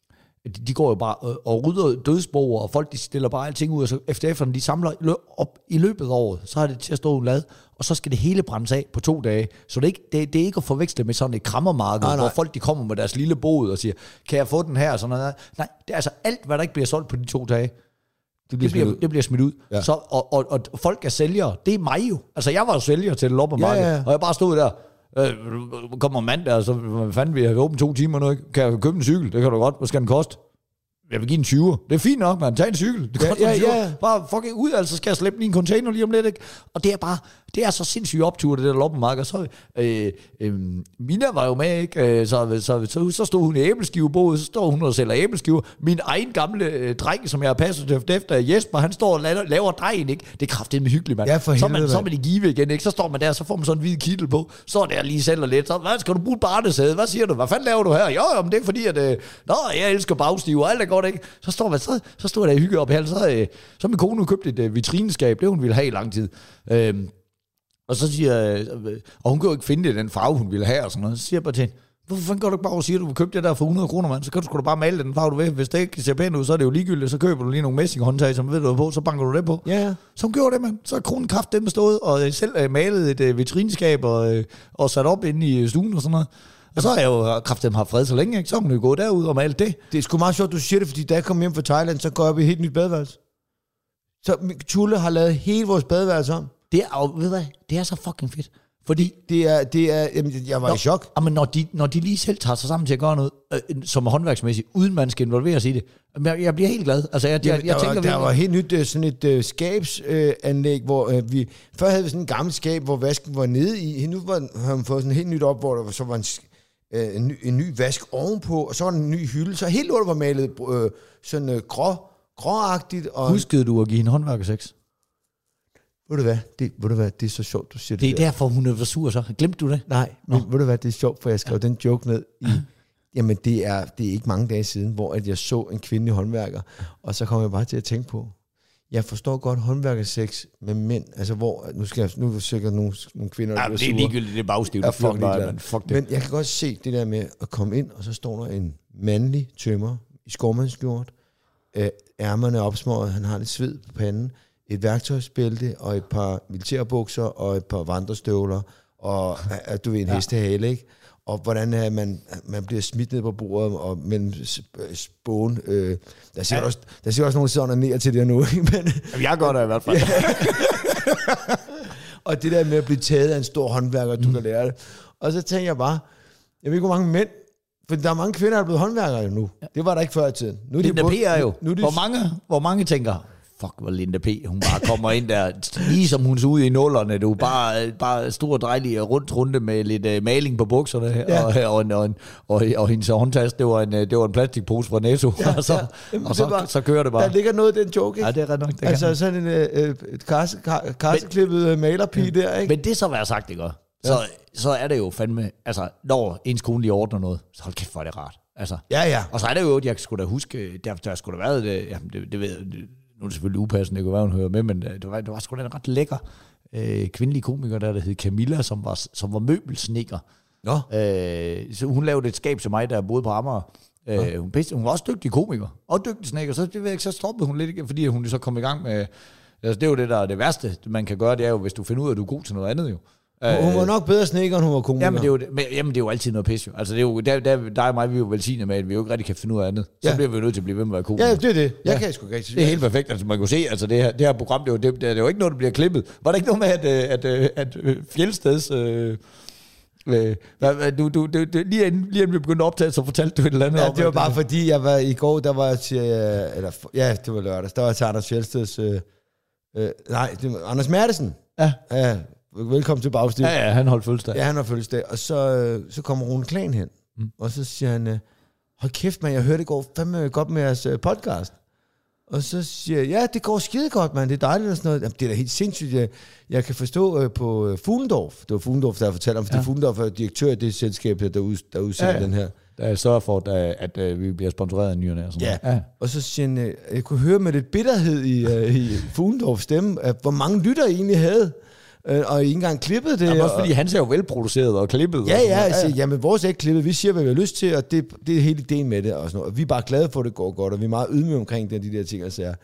de går jo bare og rydder dødsboer, og folk de stiller bare alting ud, og så F D F'erne, de samler op i løbet af året, så har det til at stå en lad, og så skal det hele brændes af på to dage. Så det er ikke, det, det er ikke at forveksle med sådan et krammermarked, nej, nej. hvor folk de kommer med deres lille bod og siger, kan jeg få den her? Sådan noget. Nej, det er altså alt, hvad der ikke bliver solgt på de to dage, det bliver, det bliver, det bliver smidt ud. Ja. Så, og, og, og folk er sælgere. Det er mig jo. Altså, jeg var jo sælger til et loppemarked, ja, ja. og jeg bare stod der, øh, kommer mandag, og så hvad fanden vi har åbent to timer nu, ikke? Kan jeg købe en cykel? Det kan du godt. Hvad skal den koste? Jeg vil give en tyver. Det er fint nok, man. Tag en cykel. Det koster ja, ja, ja. Bare fucking ud, altså skal jeg slippe den i en container lige om lidt, ikke? Og det er bare, Det er så sindssygt optur, det der loppemarked. Så, øh, øh, Mina var jo med, ikke? Øh, så, så, så, så stod hun i æbleskivebordet, så står hun og sælger æbleskiver. Min egen gamle øh, dreng, som jeg har passet efter, Jesper, han står og laver, laver dejen, ikke? Det er kraftedeme hyggeligt, mand. Ja, for så, helvede, man, så er man i give igen, ikke? Så står man der, så får man sådan en hvid kittel på, så er der lige sælger lidt. Så, hvad skal du bruge et barnesæde? Hvad siger du? Hvad fanden laver du her? Jo, jo, men det er fordi, at øh, nå, jeg elsker bagstive, og alt er godt, ikke? Så står man, så, så står der hygge op i halsen. Så, øh, så min kone købte et øh, vitrineskab, det hun ville have i lang tid. Øh, Og så siger øh, og hun kan jo ikke finde det, den farve, hun ville have, og sådan noget. Så siger jeg bare til hende, hvorfor fanden går du ikke bare og siger, at du vil købe det der for hundrede kroner, mand? Så kan du sgu da bare male den farve, du vil. Hvis det ikke ser pænt ud, så er det jo ligegyldigt. Så køber du lige nogle messinghåndtag, som ved du på, så banker du det på. Ja, ja. Så hun gjorde det, mand. Så er kronen kraft dem stået, og selv øh, malet et øh, vitrineskab, og, øh, og sat op inde i stuen og sådan noget. Og så har jeg jo kraft dem haft fred så længe, ikke? Så har hun jo gået derud og malet det. Det er sgu meget sjovt, du siger det, fordi da jeg kom hjem fra Thailand, så går jeg op i et helt nyt badeværelse. Så Tulle har lavet hele vores badeværelse om. Det er, og, ved hvad, det er så fucking fedt. Fordi det er, det er, jamen, jeg var når, i chok. Men når de, når de lige selv tager sig sammen til at gøre noget, øh, som er håndværksmæssigt, uden man skal involvere sig i det, jeg, jeg bliver helt glad. Altså, jeg, jeg, jeg, jeg der, tænker, var, der var helt nyt sådan et uh, skabsanlæg, uh, hvor uh, vi... Før havde vi sådan en gammel skab, hvor vasken var nede i. Nu var, har vi fået sådan helt nyt op, hvor der så var en, uh, en, ny, en ny vask ovenpå, og så var der en ny hylde. Så helt lortet var malet uh, sådan uh, grå, gråagtigt. Og huskede du at give en håndværkersex? Ved du hvad? Det, ved du hvad? Det er så sjovt, du siger det. Det er der. derfor, hun er sur så. Glemte du det? Nej, men ved du hvad? Det er sjovt, for jeg skrev den joke ned i... Jamen, det er, det er ikke mange dage siden, hvor at jeg så en kvindelig håndværker, og så kom jeg bare til at tænke på, jeg forstår godt håndværkersex med mænd, altså hvor, nu skal jeg, nu er sikkert nogle, nogle kvinder, der ja, bliver det er ligegyldigt, det er bagstivt. Jeg fuck bare, men, fuck det. Men jeg kan godt se det der med at komme ind, og så står der en mandlig tømrer i skovmandsskjort, øh, ærmerne opsmøget, han har lidt sved på panden, et værktøjsbælte og et par militærbukser og et par vandrestøvler og du ved en ja. hestehale, ikke? Og hvordan er man man bliver smidt ned på bordet og mellem spåen. Øh, der ser ja. også der ser også nogen sådan ned til det nu, ikke? Men jamen, jeg gør det i hvert fald. Og det der med at blive taget af en stor håndværker, du mm. kan lære det. Og så tænker jeg bare, jeg ved ikke hvor mange mænd, for der er mange kvinder, der er blevet håndværkere nu. Det var der ikke før i tiden. Nu er Linda de P er jo. Nu er de hvor mange hvor mange tænker fuck, hvor Linda P. Hun bare kommer ind der, lige som hun så ud i nullerne. Du bare, bare stor drejlig rundt runde med lidt uh, maling på bukserne, ja. og, og, og, og, og hendes håndtaske, det var en, det var en plastikpose fra Netto, ja, og, så, ja. Jamen, og så, var, så kører det bare. Der ligger noget i den joke, ikke? Ja, det er ret nok. Det altså sådan en uh, karse, kar, karseklippet malerpige ja. der, ikke? Men det så være sagt, ikke? Så, ja. så er det jo fandme, altså, når ens kone lige ordner noget, så hold kæft, hvor er det rart. Altså, ja, ja. Og så er det jo, jeg skulle da huske, der, der skulle da været, det, jamen, det, det ved jeg, nu er det selvfølgelig upassende, det kunne være, hun hører med, men det var, det var sgu da en ret lækker øh, kvindelig komiker, der, der hed Camilla, som var, som var møbelsnikker. Nå. Øh, så hun lavede et skab til mig, der boede på Amager. Øh, hun, bedste, hun var også dygtig komiker, og dygtig snikker, så, det ved jeg ikke, så stoppede hun lidt igen, fordi hun så kom i gang med, altså det er jo det, der er det værste, man kan gøre, det er jo, hvis du finder ud af, at du er god til noget andet jo. Hun var nok bedre snikker, end hun var komiker. Jamen det, er jo, men, jamen, det er jo altid noget pis, jo. Altså, det er jo, der, der, der er mig, vi er jo velsignet med, at vi jo ikke rigtig kan finde ud af andet. Så ja. bliver vi jo nødt til at blive ved med at være komiker. Ja, det er det. Jeg ja. kan sgu ikke. Det er helt perfekt. Altså, man kan se, altså, det her, det her program, det er, jo, det, det er jo ikke noget, der bliver klippet. Var der ikke noget med, at, at, at, at Fjeldsteds... Øh, øh, du, du, du, lige, inden, lige inden vi begyndte at optage, så fortalte du et eller andet ja, om... det var bare det, fordi, jeg var i går, der var jeg til... Eller, ja, det var lørdag. Der var jeg til Anders Fjeldsteds... Øh, øh, nej, det var Anders Mertesen. Ja. Ja. Velkommen til Bagstiv. Ja, ja, han holdt fødselsdag. Ja, han har fødselsdag. Og så, så kommer Rune Klan hen. Mm. Og så siger han, hold kæft, man, jeg hørte det går fandme godt med jeres podcast. Og så siger jeg, ja, det går skide godt, man. Det er dejligt og sådan noget. Jamen, det er da helt sindssygt. Jeg, jeg kan forstå uh, på Fuglendorf. Det var Fuglendorf, der fortalte om, fordi ja. Fuglendorf er direktør af det selskab, der, ud, der udsender ja, ja. den her. Der sørger for, at, at, at vi bliver sponsoreret af nyerne. Og sådan ja. ja, og så siger han, jeg kunne høre med lidt bitterhed i, uh, i Fuglendorfs stemme, at hvor mange lytter I egentlig havde. Og ikke engang klippet det. Jamen også fordi han ser jo velproduceret og klippet. Ja, og ja, jeg siger, jamen vores er ikke klippet. Vi siger, hvad vi har lyst til, og det, det er hele ideen med det. Og, sådan noget. Og vi er bare glade for, at det går godt, og vi er meget ydmyge omkring det, de der ting, jeg siger.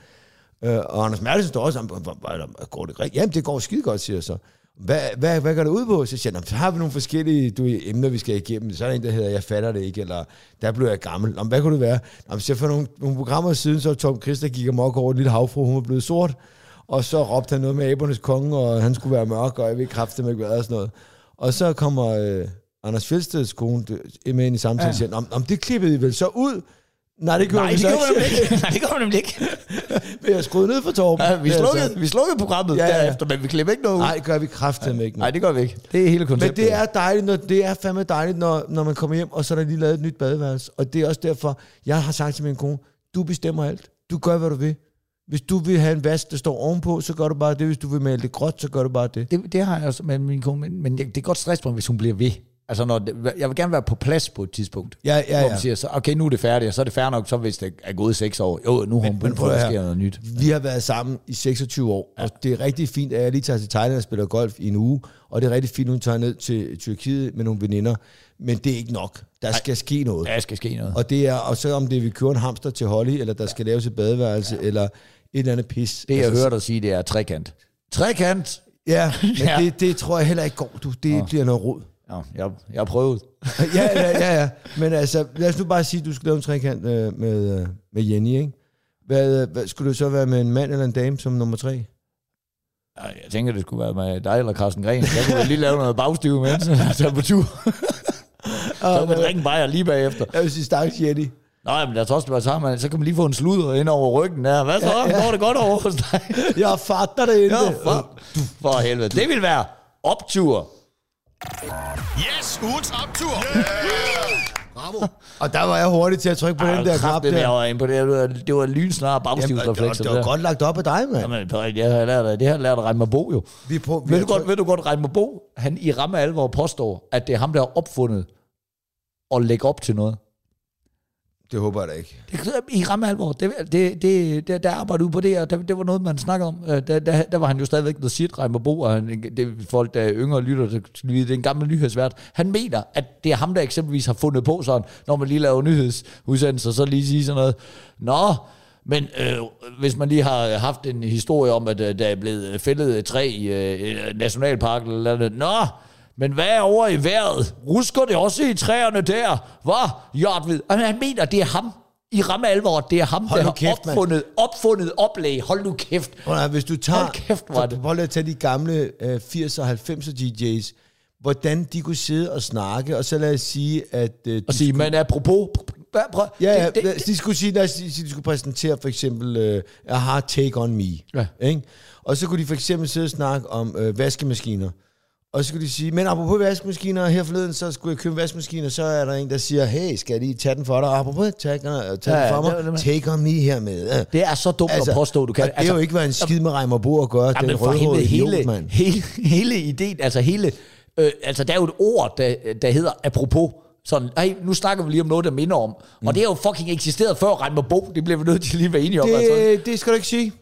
Og Anders Mertesen står også, går det rigtigt? Jamen, det går skide godt, siger jeg så. Hvad, hvad, hvad går det ud på? Så siger jeg, så har vi nogle forskellige du, emner, vi skal igennem. Så er der en, der hedder, jeg fatter det ikke, eller der blev jeg gammel. Jamen, hvad kunne det være? Jamen, så for nogle, nogle programmer siden, så Tom Chris, der gik amok over et lille havfru, hun var blevet sort. Og så råbte han noget med abernes konge, og han skulle være mørk, og jeg ved ikke kraftedeme ikke hvad og sådan noget. Og så kommer øh, Anders Fjeldsteds kone med ind i samtalen og siger, om, om det klippede I vel så ud, Nej, det gjorde Nej, vi det så gjorde ikke. vi ikke. Nej, det gjorde vi nemlig ikke. Men jeg skruede ned for Torben. Ja, vi, Det er slukkede, altså- vi slukkede programmet Ja, ja, ja. derefter, men vi klipper ikke noget ud. Nej, det gør vi kraftedeme ikke nu. Nej, det gør vi ikke. Det er hele konceptet. Men det er dejligt, når, det er fandme dejligt, når, når man kommer hjem, og så er der lige lavet et nyt badeværelse. Og det er også derfor, jeg har sagt til min kone, du bestemmer alt. Du gør, hvad du vil. Hvis du vil have en vask, der står ovenpå, så gør du bare det. Hvis du vil male det gråt, så gør du bare det. Det, det har jeg også med min kone, men, men det er godt stress på, hvis hun bliver ved. Altså, når det, jeg vil gerne være på plads på et tidspunkt. Ja, ja, hvor man ja. siger, så, okay, nu er det færdigt, og så er det fair nok, så hvis det er gået seks år. Jo, nu har hun brug for, at der sker noget nyt. Vi har været sammen i seksogtyve år, ja. Og det er rigtig fint, at jeg lige tager til Thailand og spiller golf i en uge, og det er rigtig fint, at hun tager ned til Tyrkiet med nogle veninder, men det er ikke nok. Der skal Ej. ske noget. Ja, der skal ske noget. Og det er, og så om det vi kører en hamster til Holly, eller der skal laves et badeværelse, ja. Eller et eller andet pis. Det, jeg altså, hørte dig sige, det er trekant. Trekant! Ja, men ja. Det, det tror jeg heller ikke går. Du, det Nå. bliver noget rod. Ja, jeg, jeg har prøvet. ja, ja, ja, ja. Men altså, lad os nu bare sige, at du skal lave en trekant øh, med, øh, med Jenny, ikke? Hvad, hvad, skulle det så være med en mand eller en dame som nummer tre? Jeg tænker, det skulle være med dig eller Carsten Gren. Så kunne jeg lige lave noget bagstiv med, så jeg tager på tur. Så kan man drikke en bajer lige bagefter. Jeg vil sige, stakkels Jenny. Nej, men der er også, så, man, så kan man lige få en sludder ind over ryggen der. Hvad så? Ja, ja. Går det godt over hos dig? Jeg fatter det ikke. Ja, for, for helvede. Det vil være optur. Yes, ugens optur. Yeah. Bravo. Og der var jeg hurtig til at trykke på Ej, den der knap der. Jeg var inde på det. Det var, det var lynsnare bagstivsreflekser. Det var, det var godt lagt op af dig, mand. Jamen, jeg har lært, det har lært at Reimer Bo jo. Vi på, vi ved, du godt, ved du godt, Reimer Bo, han i ramme alvor påstår, at det er ham, der har opfundet at lægge op til noget. Det håber jeg da ikke. Det, I ramme alvor. Det, det, det, det, der arbejder ude på det, og det, det var noget, man snakkede om. Der, der, der var han jo stadigvæk the shit, Reimer Bo, og han, det, folk, der er yngre lytter, det er en gammel nyhedsvært. Han mener, at det er ham, der eksempelvis har fundet på sådan, når man lige laver nyhedsudsendelser, så lige sige sådan noget. Nå, men øh, hvis man lige har haft en historie om, at øh, der er blevet fældet et træ i øh, nationalparken eller noget. Nå, men hvad er over i vejret? Rusker det også i træerne der? Hvad? Jørtved. Han mener, det er ham. I ramme alvor, det er ham, Hold der har kæft, opfundet, opfundet oplæg. Hold nu kæft. Hold, hvis du tager, Hold kæft, hvor er det. Prøv at tage de gamle øh, firserne og halvfemser D J's, hvordan de kunne sidde og snakke, og så lad os sige, at... Øh, og sige, skulle... men apropos... Prøv, ja, ja, det, det, de skulle sige, lad os sige, de skulle præsentere for eksempel øh, A Hard Take On Me. Ja. Ikke? Og så kunne de for eksempel sidde og snakke om øh, vaskemaskiner. Og så skulle de sige, men apropos vaskemaskiner, her forleden, så skulle jeg købe en vaskemaskine, og så er der en, der siger, hey, skal jeg lige tage den for dig? Og apropos, tage, tage ja, den for mig, det, det, take on me hermed. Det er så dumt altså, at påstå, du kan. Altså, det er jo ikke, hvad en skid med Reimer Bo at gøre, jamen, den rødhårede hele, idiot, mand. Hele, hele ideen, altså hele, øh, altså der er jo et ord, der, der hedder apropos. Sådan, hey, nu snakker vi lige om noget, der minder om. Mm. Og det er jo fucking eksisteret før Reimer Bo. Det bliver vi nødt til lige at være enige om. Det, altså. det skal du ikke sige.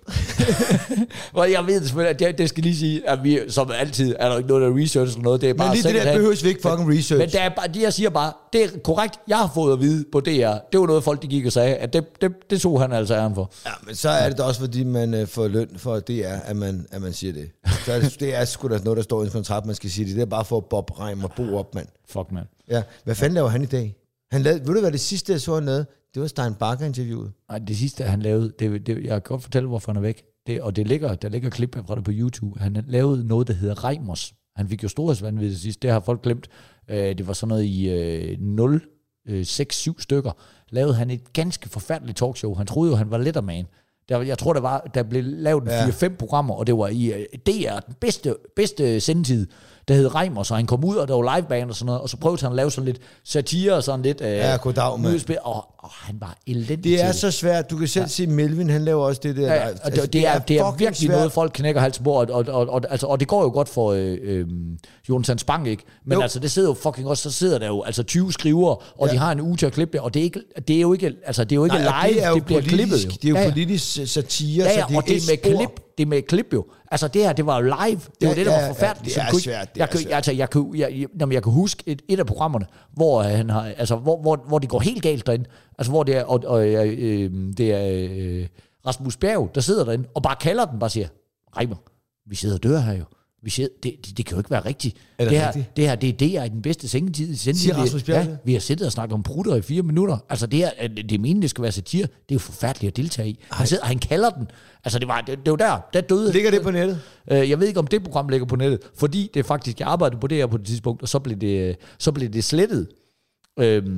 Jeg ved selvfølgelig, det, det skal lige sige, at vi, som altid, er der ikke noget, der er research eller noget. Det er bare men lige det der behøves vi ikke fucking research. Men det er bare, de jeg siger bare, det er korrekt. Jeg har fået at vide på D R. Det var noget, folk de gik og sagde, at det, det, det tog han altså æren for. Ja, men så er det da også, fordi man uh, får løn for D R, at man, at man siger det. Så er det, det er sgu da noget, der står i en kontrakt, man skal sige det. Det er bare for at Bob Reimer Bo op, mand. Fuck, mand. Ja, hvad fanden laver han i dag? Han lavede, ved du hvad det sidste, jeg så han lavede? Det var Stein Bakker-interviewet. Nej, det sidste, han lavede, det, det, jeg kan godt fortælle, hvorfor han er væk. Det, og det ligger, der ligger klip fra det på YouTube. Han lavede noget, der hedder Reimers. Han fik jo storhedsvand ved det sidste. Det har folk glemt. Det var sådan noget i nul seks syv stykker. Lavede han et ganske forfærdeligt talkshow. Han troede jo, han var Letterman. Der, jeg tror, der, var, der blev lavet fire fem programmer, og det var i D R, den bedste, bedste sendetid, der hed Reimer, så han kom ud, og der var liveband og sådan noget, og så prøvede han at lave sådan lidt satire og sådan lidt... Ja, goddag, mand. Og, og han var elendig. Det er så svært. Du kan selv ja. se, Melvin, han laver også det der. Ja, altså, det, det, er, det er virkelig svært. Noget, folk knækker halsen på, og, og, og, og, altså, og det går jo godt for øh, øh, Jonathan Spang, ikke? Men jo. altså, det sidder jo fucking også, så sidder der jo altså tyve skrivere, og ja. de har en uge til at klippe det, og det er, ikke, det er jo ikke, altså, det er jo ikke Nej, live, det, det bliver politisk, klippet. Jo. Det er jo ja, ja. politisk satire, ja, ja, så det og det er med klip. Det er med klip jo. Altså det her, det var jo live. Det ja, var det, der ja, var forfærdeligt. Ja, det er svært. Det jeg, er svært. Altså, jeg, kan, jeg, jeg, jeg kan huske et, et af programmerne, hvor, han har, altså, hvor, hvor, hvor det går helt galt derinde. Altså hvor det er, og, og, øh, det er øh, Rasmus Bjerg, der sidder derinde, og bare kalder den, bare siger, Reimer, vi sidder og dør her jo. Vi siger, det, det, det kan jo ikke være rigtigt. Det, det, her, rigtigt? det her, det er det, er i den bedste sengetid. Siger Rasmus Bjerg? Ja, vi har siddet og snakket om prutter i fire minutter. Altså det her, det er meningen, det skal være satire. Det er jo forfærdeligt at deltage i. Han, sidder, han kalder den. Altså det var, det, det var der, der døde. Ligger det på nettet? Jeg ved ikke, om det program ligger på nettet, fordi det faktisk, jeg arbejdede på det her på det tidspunkt, og så blev det, så blev det slettet. Øhm,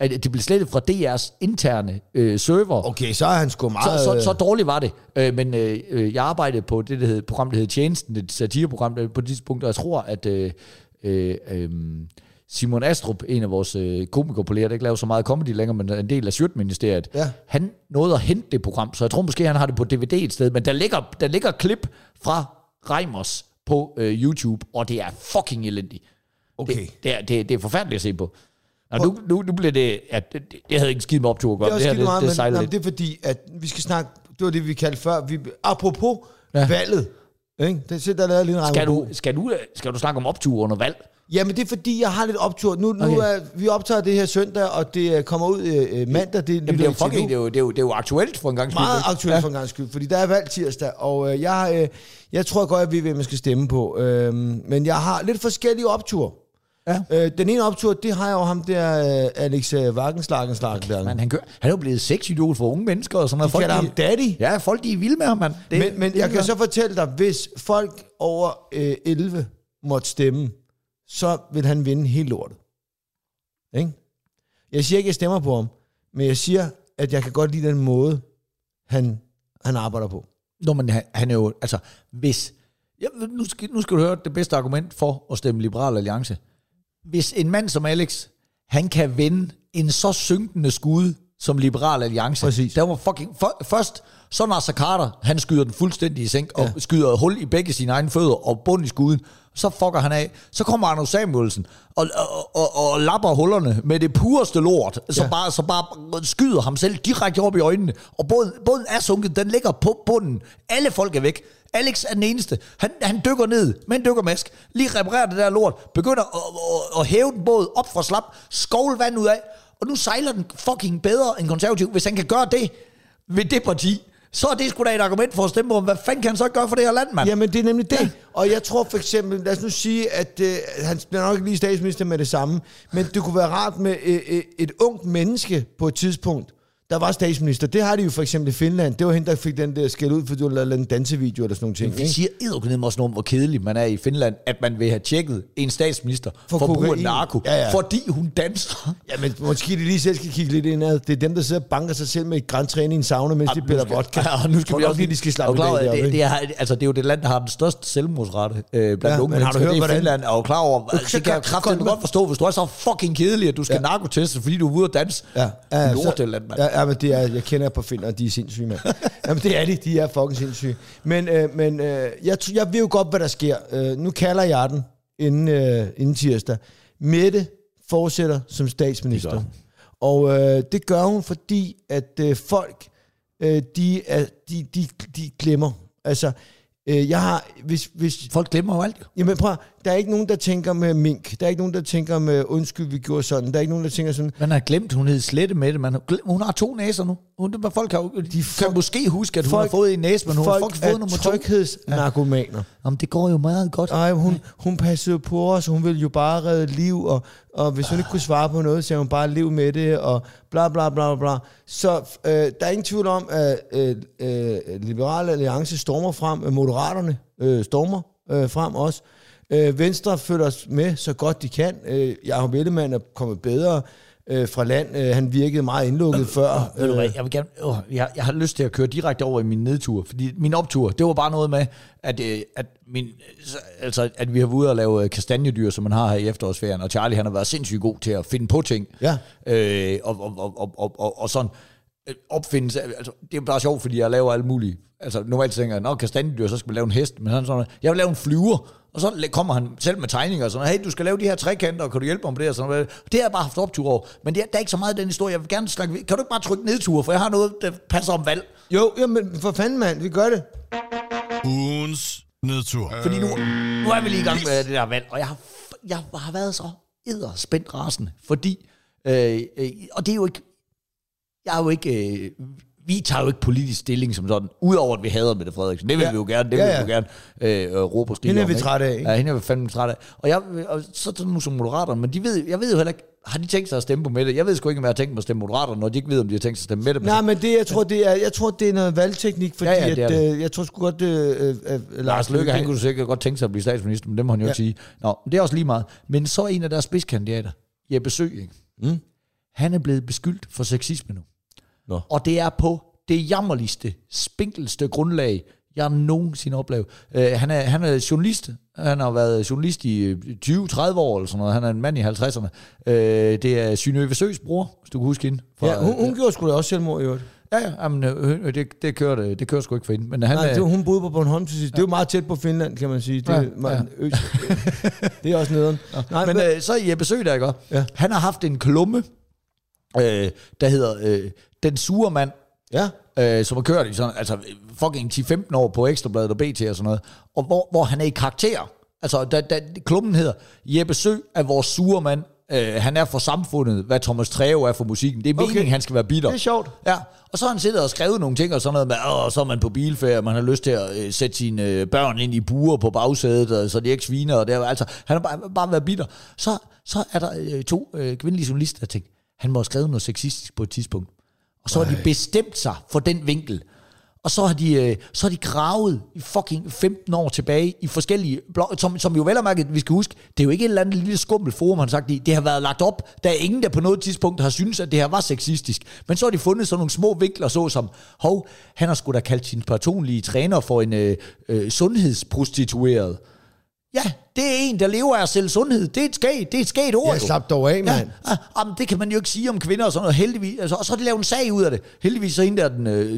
at det blev slettet fra D R's interne øh, server. Okay, så er han sgu meget... Så, så, så dårligt var det. Øh, men øh, jeg arbejdede på det, der hed, program, der hed Tjenesten, et satireprogram på det tidspunkt, og jeg tror, at øh, øh, øh, Simon Astrup, en af vores øh, komikerkolleger, der ikke laver så meget comedy længere, men en del af Sjøtministeriet, ja. han nåede at hente det program, så jeg tror måske, han har det på D V D et sted, men der ligger, der ligger klip fra Reimers på øh, YouTube, og det er fucking elendigt. Okay. Det, det, er, det, det er forfærdeligt at se på. Nå, nu, nu, nu bliver det... Ja, det, det havde ikke en skid med optur at gøre. Det, det, det, meget, det, det, men, jamen, det er fordi, at vi skal snakke... Det var det, vi kaldte før. Vi, apropos ja. valget. Ikke? Det, der lavet lidt en skal, du, skal, du, skal du snakke om optur under valg? Jamen, det er fordi, jeg har lidt optur. Nu, okay. nu er, vi optager det her søndag, og det kommer ud øh, mandag. Det, Jamen, det, er jo fucking, det, er jo, det, er jo, det er jo aktuelt for en gang skyld. Meget aktuelt ja. for en gang skyld, fordi der er valg tirsdag, og øh, jeg, øh, jeg tror godt, at vi ved, hvem man skal stemme på. Øh, men jeg har lidt forskellige optur. Ja. Øh, den ene optur, det har jeg jo ham der, øh, Alex øh, Wagenslagenslagen. Men han, gør, han er jo blevet sexidol for unge mennesker. Og sådan noget. De kalder ham daddy. Ja, folk de er vilde med ham, mand. Det, men men det, jeg kan så fortælle dig, hvis folk over øh, elleve måtte stemme, så vil han vinde hele lortet. Ikke? Jeg siger ikke, at jeg stemmer på ham, men jeg siger, at jeg kan godt lide den måde, han, han arbejder på. Nå, men han, han er jo, altså, hvis... Ja, nu, skal, nu skal du høre det bedste argument for at stemme Liberal Alliance. Hvis en mand som Alex, han kan vinde en så synkende skud som Liberal Alliance. Præcis. Der var fucking... For, først, så Nasser Carter, han skyder den fuldstændig i sænk, ja. og skyder hul i begge sine egne fødder og bund i skuden. Så fucker han af. Så kommer Arno Samuelsen og, og, og, og lapper hullerne med det pureste lort. Så, ja. bare, så bare skyder ham selv direkte op i øjnene. Og båden, båden er sunket. Den ligger på bunden. Alle folk er væk. Alex er den eneste. Han, han dykker ned med en dykkermask. Lige reparerer det der lort. Begynder at, at, at hæve den båd op fra slap. Skovle vand ud af. Og nu sejler den fucking bedre end konservativ. Hvis han kan gøre det ved det parti, så er det sgu da et argument for at stemme om, hvad fanden kan han så gøre for det her land, mand? Jamen, det er nemlig det. Ja. Og jeg tror for eksempel, lad os nu sige, at øh, han bliver nok ikke lige statsminister med det samme, men det kunne være rart med øh, øh, et ungt menneske på et tidspunkt, der var statsminister. Det har de jo for eksempel i Finland. Det var hende, der fik den der skæld ud, fordi du lavede en dansevideo eller sådan nogle ting. Vi siger edderkonem også noget om, hvor kedelig man er i Finland, at man vil have tjekket en statsminister for, for brug af narko, ja, ja. fordi hun danser. Ja, men måske de lige selv skal kigge lidt indad. Det er dem, der sidder og banker sig selv med et græntræning i en sauna, mens ja, de piller vodka. Ja, og nu skal vi også lige, de skal slappe klar, det, det, det, er, altså, det er jo det land, der har den største selvmordsrate øh, blandt ja, unge mennesker. Har du hørt, det er Finland, og klar over, okay, det kan jeg kraftigt godt forstå, hvis du er så fucking kedelig, at du skal ja. narkoteste, fordi du er ude og danse. Ja, ja, Lort, det land, mand. Ja, ja, men det er, jeg kender på Finland, og de er sindssyge, mand. Jamen, det er de, de er fucking sindssyge. Men, øh, men øh, jeg, jeg ved jo godt, hvad der sker. Øh, nu kalder jeg den inden, øh, inden tirsdag. Mette fortsætter som statsminister. Og øh, det gør hun, fordi at øh, folk, øh, de, er, de, de, de glemmer. Altså, øh, jeg har... Hvis, hvis, folk glemmer jo alt. Jamen prøv, der er ikke nogen, der tænker med mink. Der er ikke nogen, der tænker med, undskyld, vi gjorde sådan. Der er ikke nogen, der tænker sådan... Man har glemt, hun hed Slette Mette. Man har glemt, hun har to næser nu. Hun, folk kan, de folk, kan måske huske, at hun folk, har fået en næse, men hun har faktisk fået nummer to. Folk er tryghedsnarkomaner. Ja. Jamen, det går jo meget godt. Ej, hun, hun passede på os, hun ville jo bare redde liv, og, og hvis hun ikke kunne svare på noget, så hun bare lev med det, og bla bla bla bla. Så øh, der er ingen tvivl om, at øh, øh, Liberal Alliance stormer frem, øh, Moderaterne øh, stormer øh, frem også. Øh, Venstre følger os med så godt de kan. Øh, Jacob Ellemann er kommet bedre øh, fra land. Øh, han virkede meget indlukket øh, før. Øh, øh, jeg, vil gerne, øh, jeg, jeg har lyst til at køre direkte over i min nedtur, fordi min optur, det var bare noget med, at, øh, at, min, altså, at vi har været ude og lave kastanjedyr, som man har her i efterårsferien, og Charlie han har været sindssygt god til at finde på ting. Ja. Øh, og, og, og, og, og, og sådan opfindes, altså, det er bare sjovt, fordi jeg laver alt muligt. Altså normalt tænker jeg, nå kastanjedyr, så skal man lave en hest, men sådan sådan, jeg vil lave en flyver. Og så kommer han selv med tegninger og sådan, hey, du skal lave de her trekanter, og kan du hjælpe mig med det? Og sådan noget. Det har jeg bare haft optur over. Men det er, der er ikke så meget af den historie. Jeg vil gerne snakke. Kan du ikke bare trykke nedtur, for jeg har noget, der passer om valg? Jo, jo men for fanden, mand, vi gør det. Ugens nedtur. Fordi nu, nu er vi lige i gang med det der valg, og jeg har, jeg har været så edderspændt rasende, fordi, øh, øh, og det er jo ikke, jeg er jo ikke... Øh, vi tager jo ikke politisk stilling som sådan, udover at vi hader Mette Frederiksen. Det vil ja. vi jo gerne, det ja, ja. vil vi jo gerne øh, råbe og skrive. Hende er vi trætte af, ikke? Ja, hende er vi fandme trætte af. Og, jeg, og så er nu som Moderaterne, men de ved, jeg ved jo heller ikke, har de tænkt sig at stemme på Mette? Jeg ved sgu ikke, om jeg har tænkt mig at stemme Moderaterne, når de ikke ved, om de har tænkt sig at stemme Mette. Nej, men det, jeg tror, det er, jeg tror, det er noget valgteknik, fordi ja, ja, det det. At, øh, jeg tror sgu godt, øh, øh, Lars Løkke, han kunne sikkert godt tænke sig at blive statsminister, men det må han jo ja. ikke sige. Nå, det er også lige meget. Men så en af deres spidskandidater, Jeppe Søe, ikke? Mm. Han er blevet beskyldt for sexisme nu. Nå. Og det er på det jammerligste, spinkelste grundlag, jeg nogensinde oplevet. Uh, han, er, han er journalist. Han har været journalist i tyve til tredive år, eller sådan noget. Han er en mand i halvtredserne. Uh, det er Synnøve Søs bror, hvis du kan huske hende. Fra, ja, hun, hun gjorde sgu da også selvmord i øvrigt. Ja, ja, jamen, det, det, kører, det, det kører sgu ikke for hende. Men han, Nej, det, hun boede på Bornholm, så det er jo meget tæt på Finland, kan man sige. Det, ja, man, ja. Øst, det er også nederen. Ja. Nej, men, men øh, så i Jeppe Søe der, ikke? Ja. Han har haft en klumme, øh, der hedder øh, Den Sure Mand, ja. øh, som har kørt i sådan, altså fucking ti til femten år på Ekstrabladet og B T og sådan noget, og hvor, hvor han er i karakter. Altså, da, da klummen hedder Jeppe Søe er vores sure mand. Uh, han er for samfundet, hvad Thomas Treve er for musikken. Det er meningen, okay. Han skal være bitter. Det er sjovt. Ja, og så har han siddet og skrevet nogle ting, og sådan noget med, åh, så er man på bilferie, og man har lyst til at uh, sætte sine uh, børn ind i buer på bagsædet, og så de ikke sviner, og det er, altså, han har bare, bare været bitter. Så, så er der uh, to uh, kvindelige journalister, der tænkte, han må have skrevet noget sexistisk på et tidspunkt. Og så Ej. har de bestemt sig for den vinkel. Og så har de, øh, så har de gravet i fucking femten år tilbage i forskellige blogger, som, som jo vel er mærket, vi skal huske, det er jo ikke et eller andet lille skummelt forum, han har sagt, det har været lagt op, der er ingen, der på noget tidspunkt har syntes, at det her var sexistisk. Men så har de fundet sådan nogle små vinkler, så som, hov, han har sgu da kaldt sin personlige træner for en øh, øh, sundhedsprostitueret. Ja, det er en, der lever af at sælge sundhed. Det er et skægt, det er et skægt ord. Jeg slap dog af, mand. Ja, ja, det kan man jo ikke sige om kvinder og sådan noget. Heldigvis, altså, og så har de lavet en sag ud af det. Heldigvis så hende der den øh,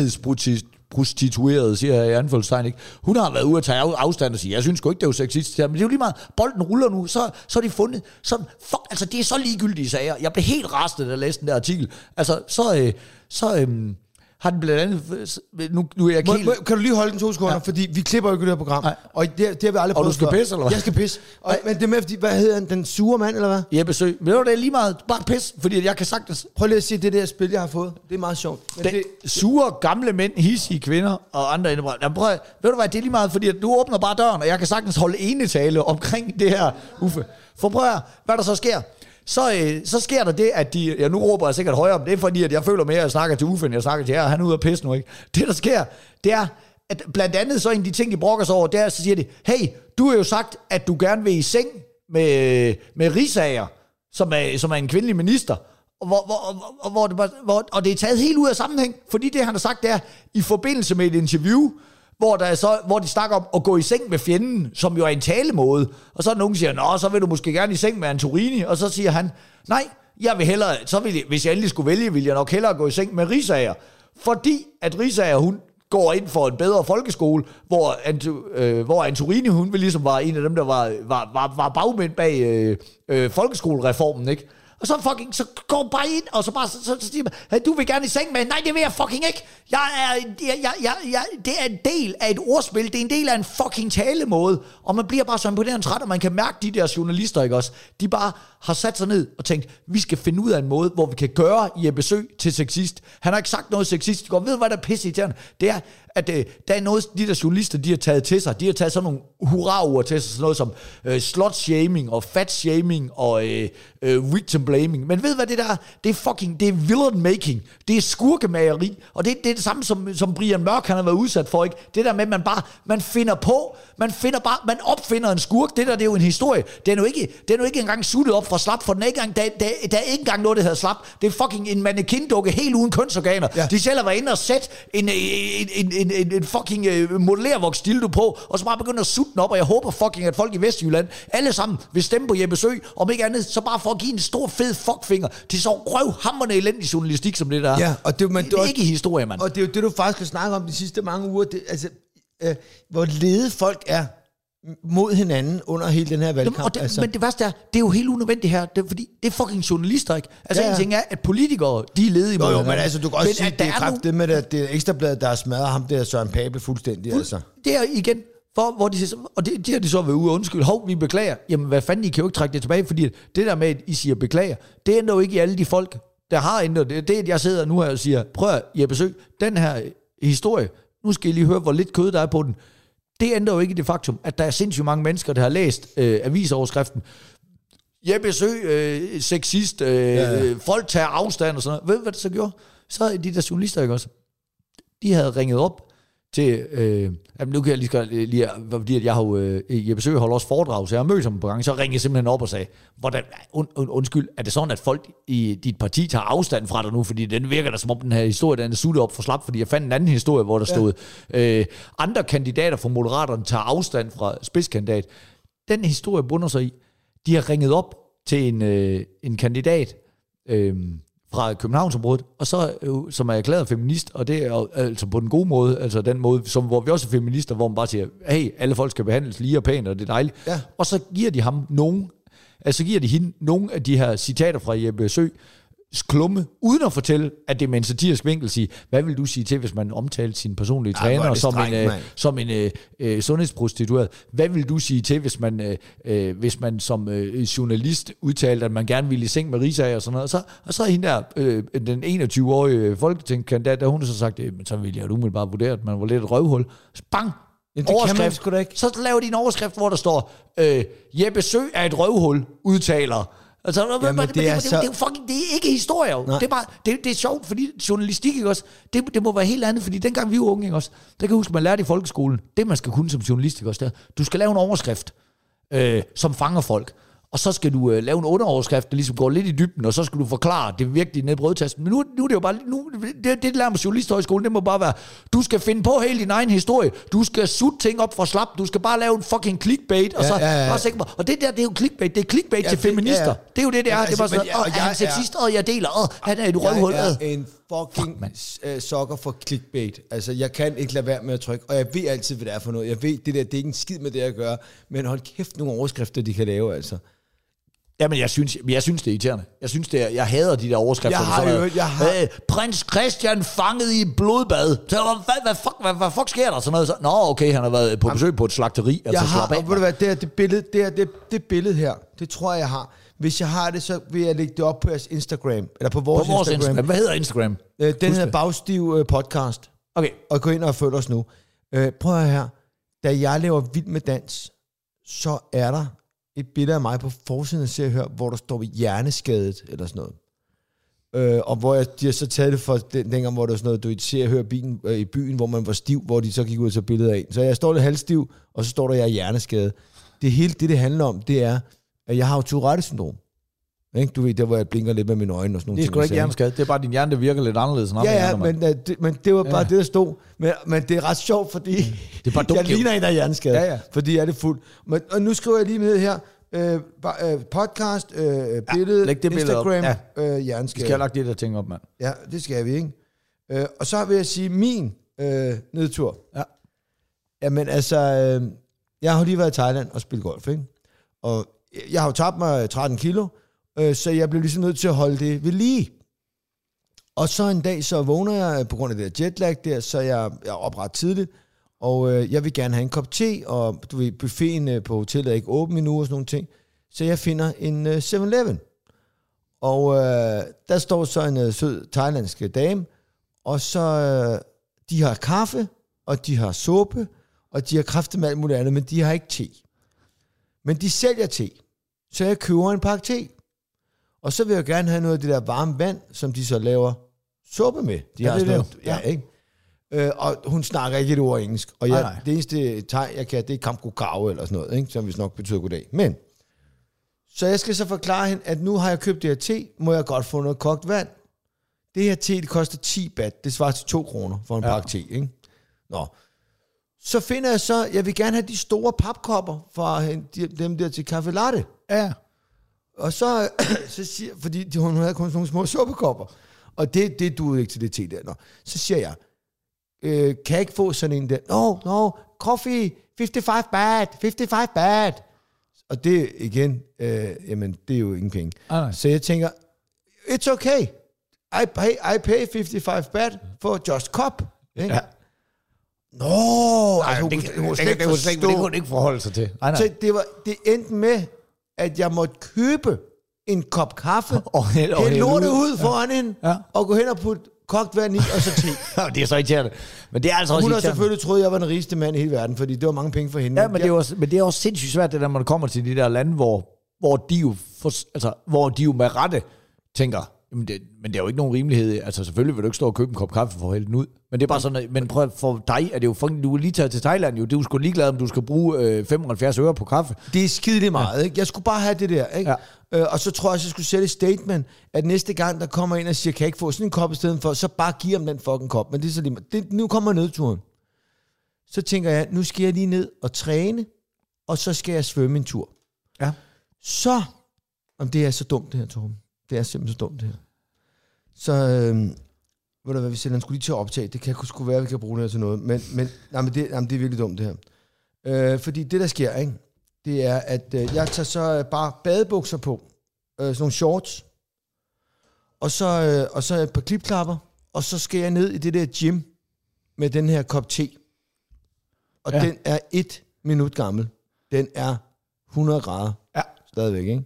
sundhedsprostituerede, siger jeg i anførselstegn, ikke? Hun har været ude at tage afstand og sige, jeg synes sgu ikke, det er jo sexistisk. Men det er jo lige meget, bolden ruller nu, så, så er de fundet. Så, fuck, altså, det er så ligegyldige sager. Jeg blev helt rastet, da jeg læste den der artikel. Altså, så... Øh, så øh, har den blandt andet... Nu, nu er jeg må, helt... må, kan du lige holde den to sekunder? Ja. Fordi vi klipper jo ikke det her program. Nej. Og det, det har vi aldrig prøvet. Og du skal pisse, eller hvad? Jeg skal pisse. Og, men det er med, fordi, hvad hedder han? Den sure mand, eller hvad? Jeppe Søe. Men det er lige meget bare pis, fordi jeg kan sagtens... Prøv lige at se det der spil, jeg har fået. Det er meget sjovt. Men det, det, sure, gamle mænd, hissige kvinder og andre indebrænd. Jamen prøv, ved du hvad, det er lige meget, fordi du åbner bare døren, og jeg kan sagtens holde enetale omkring det her, Uffe. For prøv at, hvad der så sker. Så, øh, så sker der det, at de... Ja, nu råber jeg sikkert højere om det, er fordi at jeg føler mere, at jeg snakker til Uffe, end jeg snakker til jer. Han er ude at pisse nu, ikke? Det, der sker, det er, at blandt andet så en af de ting, de brokker sig over, det er, så siger de, hey, du har jo sagt, at du gerne vil i seng med, med Risager, som er, som er en kvindelig minister. Og, hvor, hvor, hvor, hvor det, hvor, og det er taget helt ud af sammenhæng, fordi det, han har sagt, det er, i forbindelse med et interview, hvor, der er så, hvor de snakker om at gå i seng med fjenden, som jo er en talemåde. Og så er nogen, der siger, nå, så vil du måske gerne i seng med Antorini. Og så siger han, nej, jeg vil hellere, så vil jeg, hvis jeg endelig skulle vælge, vil jeg nok hellere gå i seng med Risager. Fordi at Risager, hun går ind for en bedre folkeskole, hvor, Anto, øh, hvor Antorini, hun vil ligesom var en af dem, der var, var, var, var bagmænd bag øh, øh, folkeskolereformen, ikke? Og så fucking, så går bare ind, og så bare, så, så, så siger man, hey, du vil gerne i seng med, nej, det vil jeg fucking ikke. Jeg er, jeg, jeg, jeg, jeg, det er en del af et ordspil, det er en del af en fucking talemåde, og man bliver bare så imponerende træt, og man kan mærke de der journalister, ikke også, de bare har sat sig ned og tænkt, vi skal finde ud af en måde, hvor vi kan gøre Jeppe Søe til sexist. Han har ikke sagt noget sexistisk, og ved hvad der er pisse irriterende? Det er, at øh, der er noget, de der journalister, de har taget til sig, de har taget sådan nogle hurra-ord til sig, sådan noget som øh, slut-shaming, og fat-shaming, og øh, øh, victim-blaming. Men ved hvad det der er? Det er fucking, det er villain-making, det er skurkemageri, og det, det er det samme, som, som Brian Mørk, han har været udsat for, ikke? Det der med, at man bare, man finder på, man finder bare, man opfinder en skurk, det der, det er jo en historie. Det er nu ikke, det er nu ikke engang suttet op fra slap, for den er ikke engang, der, der, der er ikke engang noget, der hedder slap. Det er fucking en mannequin-dukke, helt uden kønsorganer. Ja. De selv har været inde og sætte en, en, en, en, en, en fucking uh, modellervoks dildo på, og så bare begynde at sutte den op, og jeg håber fucking, at folk i Vestjylland, alle sammen vil stemme på Jeppe Søe, om ikke andet, så bare for at give en stor fed fuckfinger til så røvhamrende elendig journalistik, som det der. Ja, og det, man, det, det er ikke i historie, mand. Og det er jo det, du faktisk har snakket om de sidste mange uger, det, altså, øh, hvor lede folk er mod hinanden under hele den her valgkamp. Jamen, det, altså. Men det værste er, det er jo helt unødvendigt her, det er, fordi det er fucking journalister, ikke? Altså ja, ja. En ting er, at politikere, de er ledige imod. Jo, jo, men altså, du kan også men sige, at det er kraft det med det, det er Ekstrabladet, der har smadret ham der Søren Pape fuldstændig, Fuld, altså. Det er igen, for, hvor de siger, og det, de har de så været ude og undskylde, hov, vi beklager. Jamen, hvad fanden, I kan jo ikke trække det tilbage, fordi det der med, at I siger beklager, det ændrer jo ikke i alle de folk, der har ændret det. Det er, at jeg sidder nu her og siger, prøv at Jeppe Søe, den her historie, nu skal I lige høre, hvor lidt kød der er på den. Det ændrer jo ikke det faktum, at der er sindssygt mange mennesker, der har læst øh, avisoverskriften. Jeppe Søe, øh, sexist, øh, ja, ja. folk tager afstand og sådan noget. Ved du, hvad det så gjorde? Så de der journalister, ikke også? De havde ringet op til, øh, jamen nu kan jeg lige, skal, lige fordi at jeg har jo, øh, Jeppe Søe holder også foredrag, så jeg har mødt ham på gang, så ringede jeg simpelthen op og sagde, hvordan, und, und, undskyld, er det sådan, at folk i dit parti tager afstand fra dig nu, fordi den virker der som om den her historie, den er suttet op for slap, fordi jeg fandt en anden historie, hvor der ja. stod, øh, andre kandidater fra Moderaterne tager afstand fra spidskandidat. Den historie bunder sig i, de har ringet op til en, øh, en kandidat, øh, fra Københavnsområdet, og så, øh, som er erklæret feminist, og det er altså på den gode måde, altså den måde, som, hvor vi også er feminister, hvor man bare siger, hey, alle folk skal behandles lige og pænt, og det er dejligt. Ja. Og så giver de ham nogen, altså giver de hende nogle af de her citater fra Jeppe Søe, klumme, uden at fortælle, at det er med en satirisk vinkel sige, hvad vil du sige til, hvis man omtalte sin personlige ja, træner som, streng, en, øh, som en øh, øh, sundhedsprostitueret? Hvad vil du sige til, hvis man, øh, hvis man som øh, journalist udtalte, at man gerne ville i seng med Riisager og sådan noget? Og så, og så er hende der, øh, den enogtyve-årige folketingskandidat, der hun har så sagt, øh, men så ville jeg umiddelbart vurdere, at man var lidt et røvhul. Bang! Ja, overskrift. Sgu da ikke. Så laver de en overskrift, hvor der står, øh, Jeppe Søe er et røvhul, udtaler. Altså, jamen, det, det, er det, så... det, er fucking, det er ikke historie, jo. Det er bare, det, det er sjovt, fordi journalistik, ikke også, det, det må være helt andet, fordi dengang vi var unge, ikke også, der kan jeg huske, man lærte i folkeskolen, det man skal kunne som journalist, ikke også, der, du skal lave en overskrift, øh, som fanger folk, og så skal du øh, lave en underoverskrift, der ligesom går lidt i dybden, og så skal du forklare det virkelig ned i brødtasten. Men nu, nu er det jo bare, nu, det, det lærer med journalisthøjskolen, det må bare være, du skal finde på hele din egen historie, du skal sutte ting op for slap, du skal bare lave en fucking clickbait, og så, ja, ja, ja. Også, og det der, det er jo clickbait, det er clickbait ja, til feminister, ja, ja. Det er jo det, det er, ja, altså, det er bare sådan, åh, han er sexist, og jeg deler, åh, han er et røvhul. Jeg er en fucking Fuck, sokker for clickbait, altså jeg kan ikke lade være med at trykke, og jeg ved altid, hvad det er for noget, jeg ved, det der, det er ikke en skid med det at gøre, men hold kæft, nogle overskrifter, de kan lave, altså. Jamen, jeg synes, jeg synes, det er irriterende. Jeg synes, det er, jeg hader de der overskrifter. Jeg har jo, jeg har... Øh, Prins Christian fanget i blodbad. Så, hvad, hvad, fuck, hvad, hvad fuck sker der? Sådan noget. Så, nå, okay, han har været på besøg på et slagteri. Jeg altså, har, og ved du hvad, det, her, det, billede, det, her, det, det billede her, det tror jeg, jeg har. Hvis jeg har det, så vil jeg lægge det op på jeres Instagram. Eller på vores, på vores Instagram. Instagram. Hvad hedder Instagram? Øh, den hedder Bagstiv øh, Podcast. Okay. Og gå ind og følg os nu. Øh, prøv at her. Da jeg laver Vild med Dans, så er der et billede af mig på forsiden af Se og Hør, hvor der står hjerneskadet, eller sådan noget. Øh, og hvor jeg, de har så taget det for den, dengang, hvor der var sådan noget, du Se og Hør bilen, øh, i byen, hvor man var stiv, hvor de så gik ud og så billedet af. Så jeg står lidt halvstiv, og så står der, jeg er hjerneskadet. Det hele det, det handler om, det er, at jeg har jo Tourette-syndrom. Ikke? Du ved, der hvor jeg blinker lidt med mine øjne og sådan noget. Det er sgu ikke hjerneskadet, det er bare din hjerne, der virker lidt anderledes end andre. Ja, ja, men, det, men det var bare ja. det, der stod. Men, men det er ret sjovt, fordi det er bare dumt, jeg ligner en, der er hjerneskadet, ja, ja. fordi jeg er det fuld. Men, og nu skriver jeg lige med her, øh, podcast, øh, billede, ja, det Instagram, ja. øh, hjerneskadet. Vi skal have lagt det der ting op, mand. Ja, det skal vi, ikke? Øh, og så vil jeg sige, min øh, nedtur. Ja. Jamen altså, øh, jeg har lige været i Thailand og spillet golf, ikke? Og jeg har jo tabt mig tretten kilo, så jeg blev ligesom nødt til at holde det ved lige. Og så en dag, så vågner jeg på grund af det der jetlag der, så jeg, jeg er op ret tidligt, og øh, jeg vil gerne have en kop te, og du ved, buffeten øh, på hotellet er ikke åben endnu og sådan nogle ting. Så jeg finder en øh, seven eleven. Og øh, der står så en øh, sød thailandsk dame, og så øh, de har kaffe, og de har suppe, og de har kræfter med alt muligt andet, men de har ikke te. Men de sælger te. Så jeg køber en pakke te. Og så vil jeg gerne have noget af det der varme vand, som de så laver suppe med. De ja, har det sådan noget, ja, ikke? Øh, og hun snakker ikke et ord engelsk. Og jeg, nej, nej. det eneste tegn, jeg kan, det er kamkukao eller sådan noget, ikke? Som vist nok betyder goddag. Men, så jeg skal så forklare hende, at nu har jeg købt det her te, må jeg godt få noget kogt vand. Det her te, det koster ti baht. Det svarer til to kroner for en ja. pakke te, ikke? Nå. Så finder jeg så, jeg vil gerne have de store papkopper fra dem der til kaffe latte. Ja. Og så, så siger, fordi hun havde kun nogle små suppekopper, og det, det duede ikke til det te der. Nå. Så siger jeg, øh, kan jeg ikke få sådan en der? No, no, coffee, femoghalvfems baht, femoghalvfems baht. Og det igen, øh, jamen, det er jo ingen penge. Ah, så jeg tænker, it's okay. I pay, I pay femoghalvfems baht for just cup. Ikke? Ja. Nå, no, altså, hun, det, hun, hun, hun, det, det, det, det, det kunne hun ikke forholde sig til. Nej, nej. Så det, var, det endte med, at jeg måtte købe en kop kaffe, og hælde lortet ud foran ja. hende, ja. og gå hen og putte kogt vand i, og så te. Det er så irriterende. Men det er altså også hun har selvfølgelig troet, at jeg var den rigeste mand i hele verden, fordi det var mange penge for hende. Ja, men, det er, også, men det er også sindssygt svært, det der, når man kommer til de der lande, hvor, hvor, de, jo for, altså, hvor de jo med rette tænker, Jamen det, men det er jo ikke nogen rimelighed. Altså selvfølgelig vil du ikke stå og købe en kop kaffe for at hælde den ud. Men det er bare sådan, at, men prøv, for dig er det jo fucking, du er lige taget til Thailand jo. Du er sgu ligeglad, om du skal bruge øh, femoghalvfjerds øre på kaffe. Det er skide meget, ja. Ikke? Jeg skulle bare have det der, ikke? Ja. Øh, og så tror jeg, at jeg skulle sætte et statement, at næste gang, der kommer ind og siger, kan jeg ikke få sådan en kop i stedet for, så bare giv ham den fucking kop. Men det er så lige, det, nu kommer nødturen. Så tænker jeg, nu skal jeg lige ned og træne, og så skal jeg svømme en tur. Ja. Så, om det er så dumt det her, Torben. Det er simpelthen så dumt det her. Så, øh, ved du hvad, vi sætter, han skulle lige til at optage. Det kan sgu være, at vi kan bruge det her til noget. Men, men, nej, men, det, nej, men det er virkelig dumt det her. Øh, fordi det, der sker, ikke, det er, at øh, jeg tager så bare badebukser på. Øh, sådan nogle shorts. Og så, øh, og så et par klipklapper. Og så skal jeg ned i det der gym med den her kop te. Og ja. Den er et minut gammel. Den er hundrede grader. Ja. Stadigvæk, ikke?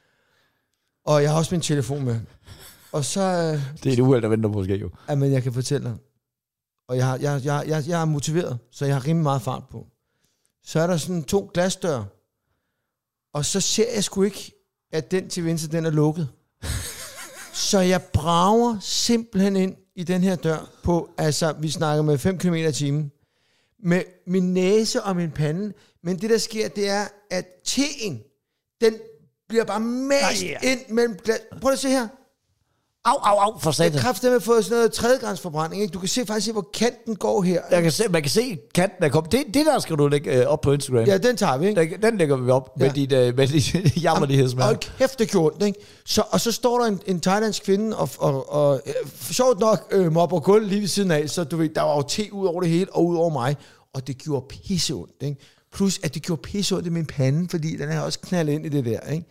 Og jeg har også min telefon med. Og så... Øh, det er et uheld, der venter på, måske jo. Ja, men jeg kan fortælle dig. Og jeg, har, jeg, jeg, jeg, jeg er motiveret, så jeg har rimelig meget fart på. Så er der sådan to glasdøre. Og så ser jeg sgu ikke, at den til venstre, den er lukket. Så jeg brager simpelthen ind i den her dør på, altså vi snakker med fem kilometer i timen, med min næse og min pande. Men det, der sker, det er, at teen, den bliver bare mast ind mellem glas. Prøv at se her. Au, au, au, for satan. Jeg har kraftedeme fået sådan noget tredjegradsforbrænding, ikke? Du kan se faktisk se, hvor kanten går her. Jeg kan se, man kan se kanten der kommer. Det, det der skal du lægge øh, op på Instagram. Ja, den tager vi, ikke? Den, den lægger vi op ja. med dit, øh, med dit jammerlighedsmærke. Og kæft, det gjorde ikke? Så, og så står der en, en thailandsk kvinde, og, og, og øh, sjovt nok øh, mopper gulv lige ved siden af, så du ved, der var jo te ud over det hele, og ud over mig, og det gjorde pisse ondt, ikke? Plus, at det gjorde pisse ondt i min pande, fordi den er også knaldet ind i det der, ikke?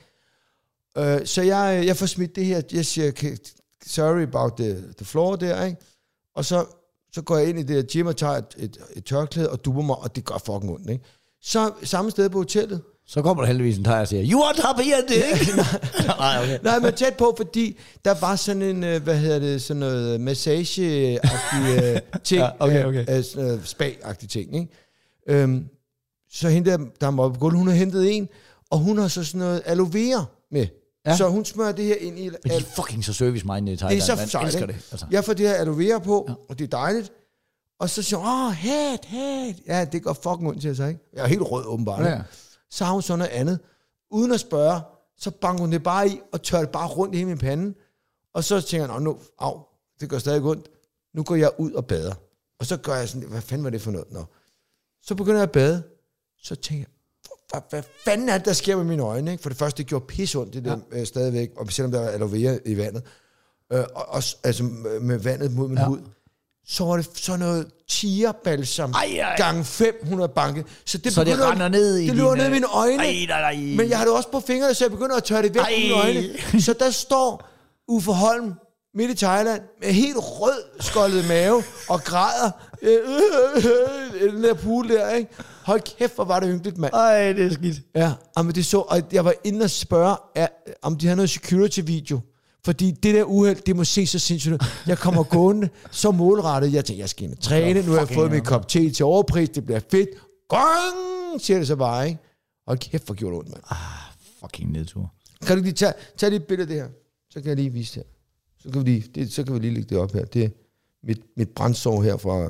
Øh, så jeg, jeg får smidt det her, jeg siger, sorry about the, the floor der, ikke? Og så, så går jeg ind i det der gym og tager et, et, et tørklæde og duber mig, og det gør fucking ondt, ikke? Så samme sted på hotellet. Så kommer der heldigvis en thai og siger, you want to be here, det ikke? Nej, okay. Nej, men tæt på, fordi der var sådan en, hvad hedder det, sådan noget massage-agtig ting, ja, okay, okay. Uh, sådan noget spa-agtig ting, ikke? Um, så hende der, der var på gulvet, hun har hentet en, og hun har så sådan noget aloe vera med. Ja. Så hun smører det her ind i... Men de er fucking så service-minded i Thailand. Det er så sejt, elsker det. Altså. Jeg får det her aloe vera på, ja. Og det er dejligt. Og så siger hun, åh, oh, hat, hat. Ja, det går fucking ondt til sig, ikke? Jeg er helt rød, åbenbart. Ja. Så har hun sådan noget andet. Uden at spørge, så banker hun det bare i, og tør det bare rundt i hele min pande. Og så tænker jeg, nå, au, det gør stadig ondt. Nu går jeg ud og bader. Og så gør jeg sådan, hvad fanden var det for noget? Nå. Så begynder jeg at bade. Så tænker jeg, Hvad, hvad fanden er det, der sker med mine øjne? Ikke? For det første, det gjorde pisse ondt, det der ja. øh, stadigvæk, og selvom der var aloe vera i vandet, øh, og, og, altså med vandet mod min ja. hud, så var det sådan noget chia-balsam gange fem hundrede banke. Så det, så det render ned i det løber ned i mine øjne. Ej, nej, nej. Men jeg har det også på fingrene, så jeg begynder at tørre det væk i mine øjne. Så der står Uffe Holm midt i Thailand, med helt rød skoldet mave, og græder øh, øh, øh, den der pool der, ikke? Hold kæft, hvor var det hyggeligt, mand. Ej, det er skidt. Ja, men det så, og jeg var inde og spørge, er, om de har noget security-video. Fordi det der uheld, det må se så sindssygt ud. Jeg kommer gående så målrettet. Jeg tænker, jeg skal ind og træne. Nu har jeg fået min kop te til overpris. Det bliver fedt. Gong! Siger det så bare, ikke? Hold kæft, hvor gjorde det ondt, mand. Ah, fucking nedtur. Kan du lige tage, tage lige et billede af det her? Så kan jeg lige vise det her. Så kan vi lige, det, så kan vi lige lægge det op her. Det er mit, mit brændsår her fra,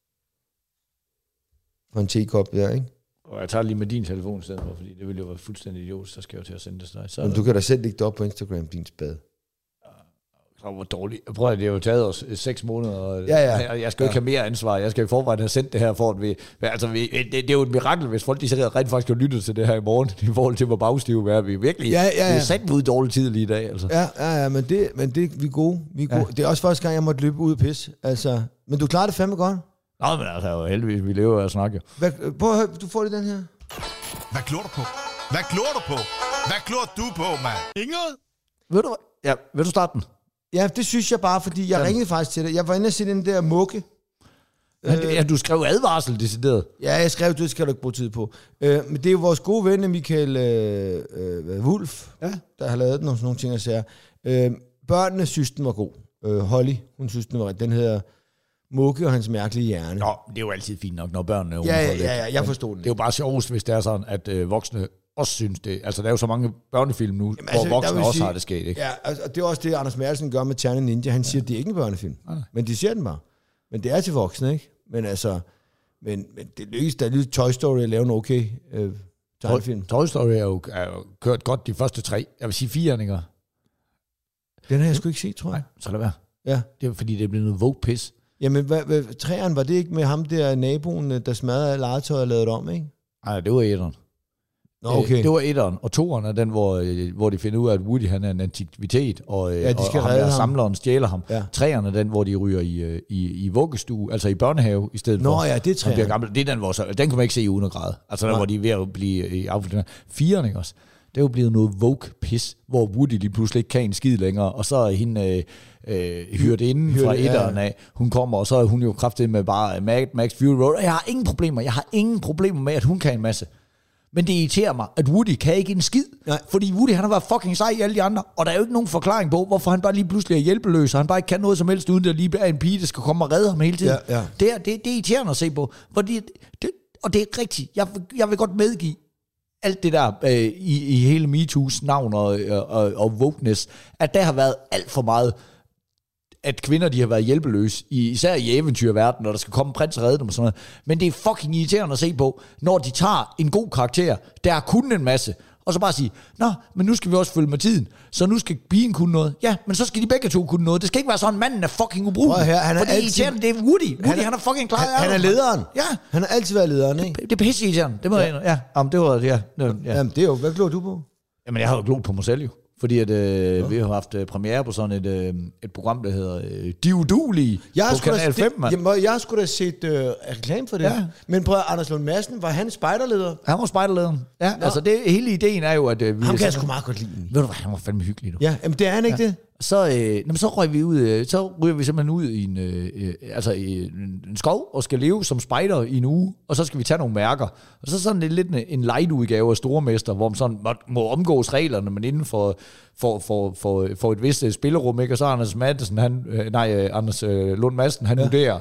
fra en tekop der, ikke? Og jeg tager lige med din telefon i stedet for, fordi det ville jo være fuldstændig idiot, så skal jeg jo til at sende det til dig. Så men du kan da selv lægge det op på Instagram, din spade. Så hvor dårligt. Jeg prøver, det har jo taget os seks måneder, og ja, ja. jeg skal jo ikke ja. have mere ansvar. Jeg skal jo i forvejen have sendt det her, for at vi... Altså, vi, det, det er jo et mirakel, hvis folk de så rent faktisk har lyttet til det her i morgen, i forhold til, hvor bagstive vi er. Vi er virkelig... Ja, ja, ja. Vi er sat ud dårlig tid lige i dag, altså. Ja, ja, ja, men det, men det vi er gode. Vi er gode. Ja. Det er også første gang, jeg måtte løbe ud og pisse. Altså, men du klarer det fandme godt. Nå, men altså, jo heldigvis, vi lever af at snakke. Hvad, prøv at høre, du får lige den her. Hvad glor du på? Hvad glor du på? Hvad glor du på, mand? Inget? Ved du hvad? Ja, vil du starte den? Ja, det synes jeg bare, fordi jeg ja. ringede faktisk til dig. Jeg var inde og se den der mukke. Men, ja, du skrev advarsel decideret. Ja, jeg skrev, det skal du ikke bruge tid på. Øh, men det er jo vores gode ven, Michael øh, øh, Wulff, ja. der har lavet den og sådan nogle ting, og siger. Øh, børnene synes, den var god. Øh, Holly, hun synes, den var den hedder Mukke og hans mærkelige hjerne. Nå, det er jo altid fint nok, når børnene er ja, ja, ja, ja, jeg forstår det. Det er jo bare sjovest, hvis det er sådan, at øh, voksne også synes det. Altså, der er jo så mange børnefilm nu, Jamen, altså, hvor voksne også sige, har det sket, ikke? Ja, altså, det er også det, Anders Madsen gør med Ternet Ninja. Han siger, ja. det er ikke en børnefilm. Nej. Men de ser den bare. Men det er til voksne, ikke? Men altså, men, men det lykkes da lidt Toy Story at lave en okay øh, tegnefilm. Toy Story er jo, er jo kørt godt de første tre. Jeg vil sige fire, ikke? Den har jeg sgu ikke set, tror jeg. Nej, så lad være. Ja. Det er fordi, det er blevet noget Vogue-pis. Jamen, hvad, hvad, træerne, var det ikke med ham der naboen, der smadrede legetøj og lavede det om, ikke? Nej, det var etteren. Nå, okay. Det var etteren, og toeren er den, hvor, hvor de finder ud af, at Woody han er en antikvitet, og, ja, de skal og ham der samleren stjæler ham. Ja. Treeren er den, hvor de ryger i, i, i vuggestue, altså i børnehave, i stedet Nå, for. Nå ja, det er treeren. Det er den, hvor så, den kan man ikke se uden at græde. Altså den, hvor de er ved at blive i affaldet. Fireren, ikke også? Det er jo blevet noget Vogue-pis, hvor Woody lige pludselig ikke kan en skid længere, og så er hende øh, øh, hyret inden fra etteren af. Hun kommer, og så er hun jo kraftigt med bare Mad Max Fury Road. Jeg har ingen problemer. Jeg har ingen problemer med, at hun kan en masse. Men det irriterer mig, at Woody kan ikke en skid. Nej. Fordi Woody, han har været fucking sej i alle de andre, og der er jo ikke nogen forklaring på, hvorfor han bare lige pludselig er hjælpeløs, og han bare ikke kan noget som helst, uden der lige er en pige, der skal komme og redde ham hele tiden. Ja, ja. Det, er, det, det er irriterende at se på. Fordi det, og det er rigtigt. Jeg, jeg vil godt medgive, alt det der øh, i, i hele MeToo's navn og, og, og wokeness, at der har været alt for meget, at kvinder de har været hjælpeløse, især i eventyrverdenen, når der skal komme en prins og redde dem og sådan noget. Men det er fucking irriterende at se på, når de tager en god karakter, der er kun en masse, og så bare sige, nå, men nu skal vi også følge med tiden, så nu skal pigen kunne noget. Ja, men så skal de begge to kunne noget. Det skal ikke være sådan, manden er fucking ubrugelig. Her, han er for det er altid, irriterende, det er Woody. Woody, han er, han er fucking klar. Han, han er lederen. Ja. Han har altid været lederen, ikke? Det, det er pisse irriterende. Det må ja. jeg ja. Jamen, det var, ja. ja. Jamen, det er jo, hvad glor du på? Jamen, jeg har jo glot på mig selv jo. Fordi at, øh, ja. vi har haft øh, premiere på sådan et, øh, et program, der hedder øh, De Uduelige på Kanal fem, mand. Jamen, jeg skulle da set øh, reklame for det. Ja. Men prøv, Anders Lund Madsen, var han spejderleder? Han var spejderlederen. Ja, Nå. altså det, hele ideen er jo, at... Øh, vi ham kan jeg sgu meget godt lide. Ved du hvad, han var fandme hyggelig, du. Ja, men det er han ikke ja. det? Så, øh, jamen, så røg vi ud, øh, så ryger vi simpelthen ud i en, øh, altså i en, en skov og skal leve som spejder i en uge, og så skal vi tage nogle mærker. Og så sådan lidt en, en light-udgave af Stormester, hvor man sådan må, må omgås reglerne, men inden for, for, for, for, for et vist spillerum, ikke? Og så Anders Madsen, han, øh, nej, Anders øh, Lund Madsen, han ja. vurderer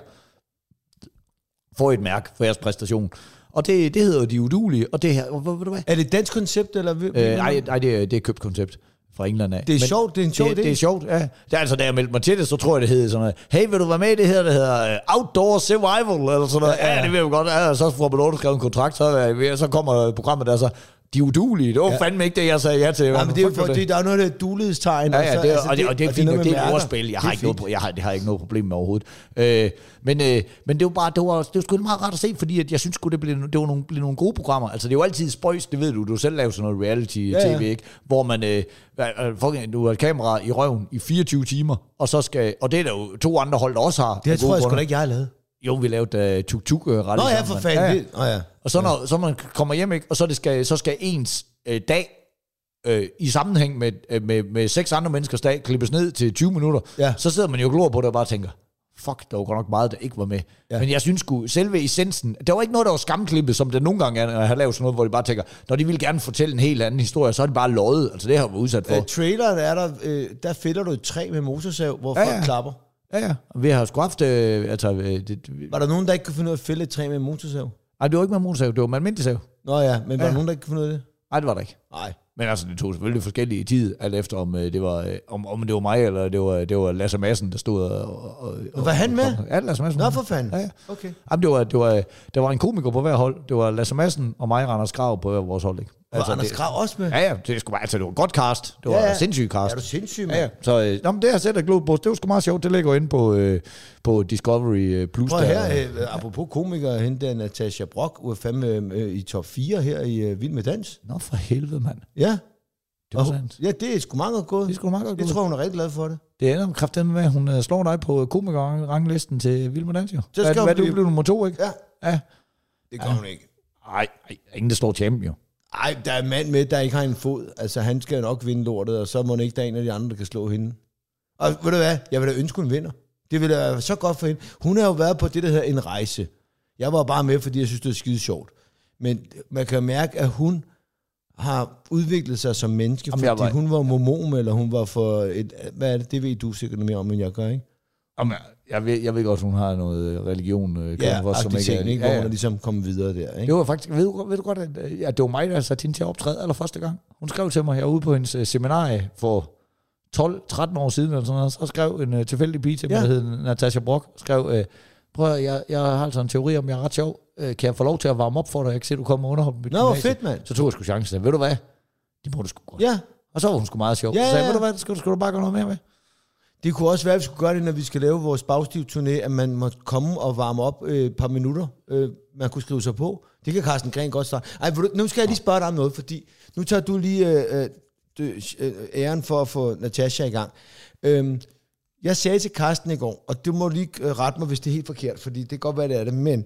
for et mærke for jeres præstation. Og det, det hedder De Udulige, og det her, hvad, hvad, hvad? Er det et dansk koncept, eller? Øh, nej, nej, det er, det er købt koncept fra England af. Det er Men sjovt, det er en sjov det, idé. Det er sjovt, ja. Det er altså, da jeg meldte mig til det, så tror jeg, det hedder sådan noget, hey, vil du være med i det her, der hedder uh, Outdoor Survival, eller sådan noget. Ja, ja, ja det vil jeg godt. Ja, så får man underskrevet en kontrakt, så, så kommer programmet der så, De Udulige. Det var ja. fandme ikke det, jeg sagde ja til. Ja, men det er jo for, det, der er noget, der er dulighedstegn. Ja, ja, det er, altså, og det, og det er fint, og det er et ordspil. Jeg har ikke noget, jeg har, det har jeg ikke noget problem med overhovedet. Øh, men, øh, men det var bare, det var, det var sgu meget rart at se, fordi at jeg synes sgu, det blev, det var nogle, blev nogle gode programmer. Altså, det er jo altid spøjs, det ved du. Du selv laver sådan noget reality-tv, ja, ja. ikke? Hvor man, øh, du har et kamera i røven i fireogtyve timer, og så skal, og det er der jo to andre hold, der også har. Det tror jeg sgu da ikke, jeg har lavet. Jo, vi lavede uh, tuk-tuk-rally. Nå ja, for fanden. Ja, ja. Oh, ja. Og så når, så man kommer hjem, ikke? Og så, det skal, så skal ens øh, dag øh, i sammenhæng med, øh, med, med seks andre menneskers dag klippes ned til tyve minutter. Ja. Så sidder man jo og glor på det og bare tænker, fuck, der var godt nok meget, der ikke var med. Ja. Men jeg synes sgu, selve essensen, der var ikke noget, der var skamklippet, som det nogle gange er, når jeg har lavet sådan noget, hvor de bare tænker, når de vil gerne fortælle en helt anden historie, så er de bare løjet. Altså det har jeg været udsat for. Uh, traileren er der, øh, der fælder du et træ med motorsav, hvor ja, folk ja. klapper. Ja, ja. Vi har sgu haft... Øh, altså, øh, det, var der nogen, der ikke kunne finde ud af at fælde et træ med motorsav? Nej, det var ikke med motorsav, det var med almindelig sav. Nå ja, men var ja. der nogen, der ikke kunne finde ud af det? Nej, det var der ikke. Nej. Men altså, det tog selvfølgelig forskellige tid, alt efter om det var, om, om det var mig, eller det var, det var Lasse Madsen, der stod og... og, og var han med? Ja, Lasse Madsen. Nå, for fanden. Ja, ja. Okay. Jamen, det var, det var, der var en komiker på hver hold. Det var Lasse Madsen og mig, Randers Grav, på hver vores hold, ikke? Var altså, Anders Grav også med? Ja, ja. Det, skulle, altså, det var godt cast. Det var ja, ja. sindssygt cast. Ja, du sindssygt, mand. Ja, ja. Så øh, jamen, det har jeg set og glod på. Det var sgu meget sjovt. Det ligger inde på, øh, på Discovery Plus. Prøv her, øh, apropos komikere, hende der Natasha Brock, var fandme øh, i top fire her i øh, Vild med Dans. Nå, for helvede, mand. Ja. Det var sandt. Ja, det er sgu meget godt gået. Det er sgu meget godt gået. Jeg tror, hun er rigtig glad for det. Det ender med kraften med, at hun slår dig på komikerranglisten til Vild med Dans, jo. Så skal hvad, hun hvad blive... du blev nummer to, ikke? Ja. Ja. Det gør ja. hun ikke. Nej, ingen der står champion, jo. Ej, der er en mand med, der ikke har en fod. Altså, han skal nok vinde lortet, og så må det ikke, der er en af de andre, der kan slå hende. Og ved du hvad? Jeg vil da ønske, hun vinder. Det vil da være så godt for hende. Hun har jo været på det, der hedder en rejse. Jeg var bare med, fordi jeg synes, det er skide sjovt. Men man kan mærke, at hun har udviklet sig som menneske, fordi var... hun var mormon, eller hun var for et... Hvad er det? Det ved du sikkert mere om, end jeg gør, ikke? Jamen, Jeg ved, jeg ved godt, hun har noget religion. Øh, ja, for, som ikke ting, ikke, hvor hun er ligesom kommet videre der. Ikke? Det var faktisk, ved du, ved du godt, at, at det var mig, der satte hende til at optræde allerførste gang. Hun skrev til mig, jeg var ude på hendes seminarie for tolv tretten år siden, eller sådan noget, så skrev en uh, tilfældig pige til mig, ja. der hed Natasha Brock, skrev, uh, prøv at, jeg, jeg har altså en teori om, jeg er ret sjov. Uh, kan jeg få lov til at varme op for dig? Jeg kan se, du kommer underholdt med mit Nå, fedt, mand. Så tog jeg sgu chancen. Ved du hvad? Det må du sgu godt. Ja. Og så var hun sgu meget sjov. Ja, så sagde ja. ved du hvad, skal du, skal du bare gøre noget mere med? Det kunne også være, at vi skulle gøre det, når vi skal lave vores bagstiv-turné, at man må komme og varme op øh, et par minutter. Øh, man kunne skrive sig på. Det kan Carsten Gren godt starte. Ej, nu skal jeg lige spørge dig om noget, fordi nu tager du lige øh, øh, æren for at få Natasha i gang. Øh, jeg sagde til Carsten i går, og du må lige rette mig, hvis det er helt forkert, fordi det kan godt være, det er det, men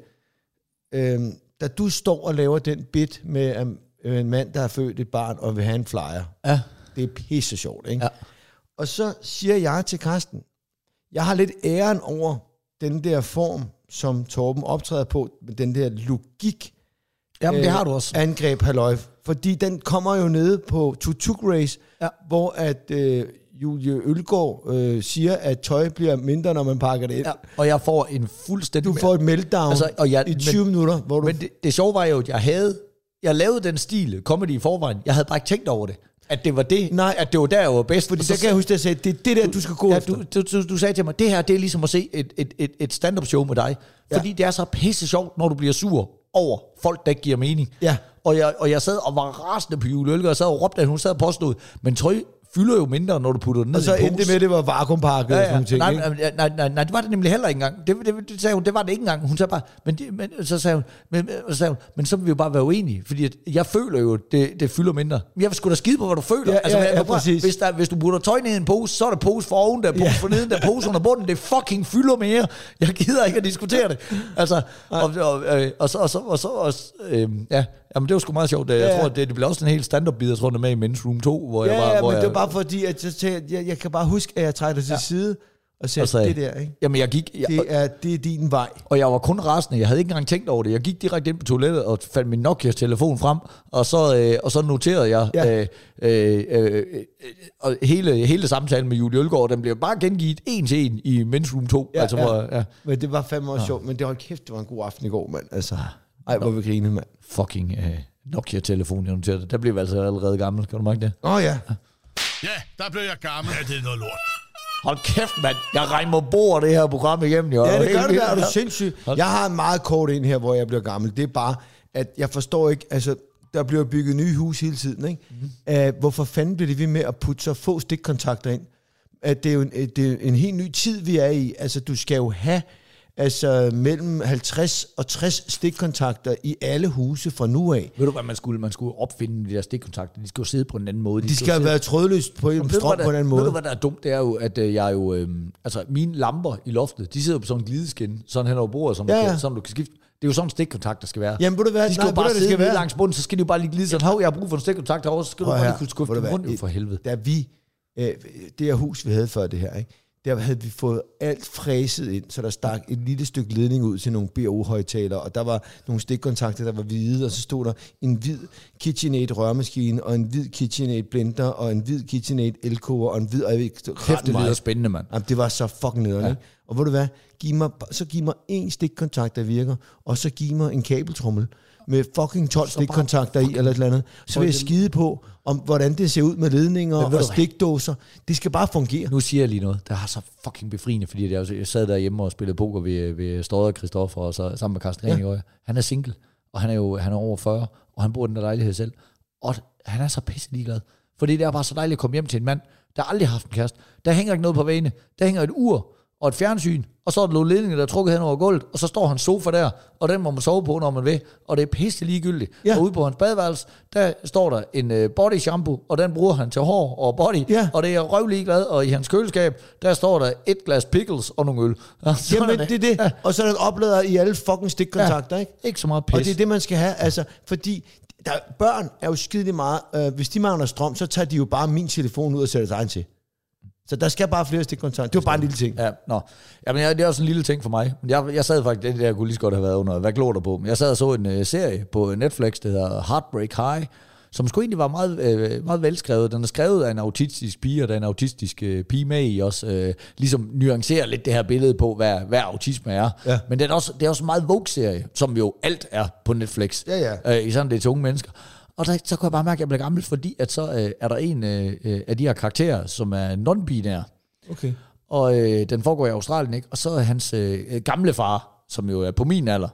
øh, da du står og laver den bit med øh, en mand, der har født et barn og vil have en flyer, ja. Det er pisse sjovt, ikke? Ja. Og så siger jeg til Carsten, jeg har lidt æren over den der form, som Torben optræder på, den der logik, Jamen, det har du også. Angreb, halløj. Fordi den kommer jo nede på Tuk-Tuk Race, ja. hvor at øh, Julie Ølgaard øh, siger, at tøj bliver mindre, når man pakker det ind. Ja, og jeg får en fuldstændig... Du får et meltdown altså, og jeg, i tyve men, minutter. Hvor du... Men det, det sjove var jo, at jeg havde... Jeg lavede den stil, comedy i forvejen. Jeg havde bare ikke tænkt over det. At det var det, Nej, at det var der, jeg var bedst. Fordi så, der kan jeg huske, at jeg sagde, det er det der, du skal gå ja, efter. Du, du, du, du sagde til mig, det her, det er ligesom at se et, et, et, et stand-up show med dig. Fordi ja. det er så pisse sjovt, når du bliver sur over folk, der ikke giver mening. Ja. Og jeg, og jeg sad og var rasende på Julie Ølgaard, og sad og råbte, at hun sad og påstod, men tøj fylder jo mindre, når du putter den ned i en pose. Og så endte det med, at det var vakuumpakket ja, ja. og sådan ting. Nej, ikke? Nej, nej, nej, det var det nemlig heller ikke engang. Det, det, det, sagde hun, det var det ikke engang. Hun sagde bare, men, det, men så sagde hun, men, så sagde hun, men så vil vi jo bare være uenige, fordi at jeg føler jo, det, det fylder mindre. Men jeg vil sgu da skide på, hvad du føler. Ja, altså, ja, ja, prøv, hvis, der, hvis du putter tøj ned i en pose, så er der pose for oven, der er pose ja. for neden, der er pose under bunden. Det fucking fylder mere. Jeg gider ikke at diskutere det. Altså, og, og, øh, og så, og så, og så, og så øh, ja, jamen det var sgu meget sjovt. Jeg ja. tror, det, det blev også en helt stand-up-bid, jeg tror, det med i Men's Room to, hvor ja, jeg var... Ja, hvor men jeg, det var bare fordi, at jeg, jeg, jeg kan bare huske, at jeg træder til ja. side og sagde, og sagde, det der, ikke? Jamen jeg gik... Jeg, det, er, det er din vej. Og jeg var kun rasende. Jeg havde ikke engang tænkt over det. Jeg gik direkte ind på toilettet og fandt min Nokia-telefon frem, og så, øh, og så noterede jeg ja. øh, øh, øh, og hele, hele samtalen med Julie Ølgaard, den blev bare gengivet en til en i Men's Room to. Ja, altså, ja. Hvor, ja. Men det var fandme også ja. sjovt, men det var kæft, det var en god aften i går, mand. Altså, ej, hvor vi grine, mand. Fucking øh, Nokia-telefon, jeg noterede. Der blev vi altså allerede gammel. Kan du mærke det? Åh oh, ja. Ja, der blev jeg gammel. Ja, det er noget lort. Hold kæft, mand. Jeg regner bord det her program igennem. Jo. Ja, det gør det der. Er du sindssyg? Jeg har en meget kort ind her, hvor jeg bliver gammel. Det er bare, at jeg forstår ikke, altså, der bliver bygget nye hus hele tiden, ikke? Mm-hmm. Uh, hvorfor fanden bliver det ved med at putte så få stikkontakter ind? At det er jo en, det er en helt ny tid, vi er i. Altså, du skal jo have altså mellem halvtreds og tres stikkontakter i alle huse fra nu af. Ved du hvad, man skulle, man skulle opfinde de der stikkontakter? De skal jo sidde på en anden måde. De, de skal, skal være trådløst på en strøm på en anden måde. Ved du hvad, der er dumt? Det er jo, at øh, jeg jo... Øh, altså, mine lamper i loftet, de sidder på sådan en glideskin, sådan hen over bordet, som, ja, ja. som du kan skifte. Det er jo sådan en stikkontakt, der skal være. Jamen, det være, de skal nej, jo bare det sidde være. langs bunden, så skal de jo bare lige glide sådan, hov, jeg har brug for en stikkontakt herovre, så skal Prøv du bare lige kunne skuffe dem rundt for helvede. Da vi, øh, det her hus, vi havde før det her, ikke? Der havde vi fået alt fræset ind, så der stak et lille stykke ledning ud til nogle B O højtalere, og der var nogle stikkontakter, der var hvide, og så stod der en hvid KitchenAid rørmaskine, og en hvid KitchenAid blender, og en hvid KitchenAid elkoger, og en hvid... Kæft, det lyder spændende, mand. Jamen, det var så fucking nederen, ja. Ikke? Og ved du hvad? Giv mig, så giv mig en stikkontakt, der virker, og så giv mig en kabeltrommel med fucking tolv stikkontakter i, eller et eller andet. Så vil jeg skide på, om hvordan det ser ud med ledninger og stikdåser. Det skal bare fungere. Nu siger jeg lige noget, der er så fucking befriende, fordi jeg, jeg sad derhjemme og spillede poker ved, ved Stodder Christoffer, og så sammen med Carsten Renning. Ja. Han er single, og han er jo han er over fyrre, og han bor i den der lejlighed selv. Og han er så pisse ligeglad. Fordi det er bare så dejligt at komme hjem til en mand, der aldrig har haft en kæreste. Der hænger ikke noget på væggene. Der hænger et ur og et fjernsyn, og så er der nogle ledninger, der er trukket hen over gulvet, og så står hans sofa der, og den må man sove på, når man vil, og det er pisse ligegyldigt. Ja. Og ude på hans badeværelse, der står der en uh, body shampoo, og den bruger han til hår og body, ja. Og det er røvlig glad, og i hans køleskab, der står der et glas pickles og nogle øl. Ja, Jamen, det er det. Ja. Og så er der oplader i alle fucking stikkontakter, ja. Ikke? Ikke så meget pis. Og det er det, man skal have, altså, fordi der, børn er jo skidelig meget, øh, hvis de mangler strøm, så tager de jo bare min telefon ud og sætter sig ind til. Så der skal bare flere stikkontakter. Det var bare en lille ting. Ja, nå. Jamen, det er også en lille ting for mig. Jeg, jeg sad faktisk, det der kunne lige så godt have været under, hvad glor der på? Men jeg sad og så en uh, serie på Netflix, der hedder Heartbreak High, som sgu egentlig var meget, øh, meget velskrevet. Den er skrevet af en autistisk pige, og der er en autistisk øh, pige med i også, øh, ligesom nuancerer lidt det her billede på, hvad, hvad autisme er. Ja. Men det er også, det er også en meget Vogue-serie, som jo alt er på Netflix, ja, ja. Øh, i sådan det til unge mennesker. Og der, så kunne jeg bare mærke, at jeg blev gammel, fordi at så øh, er der en øh, af de her karakterer, som er non-binær. Okay. Og øh, den foregår i Australien, ikke? Og så er hans øh, gamle far, som jo er på min alder,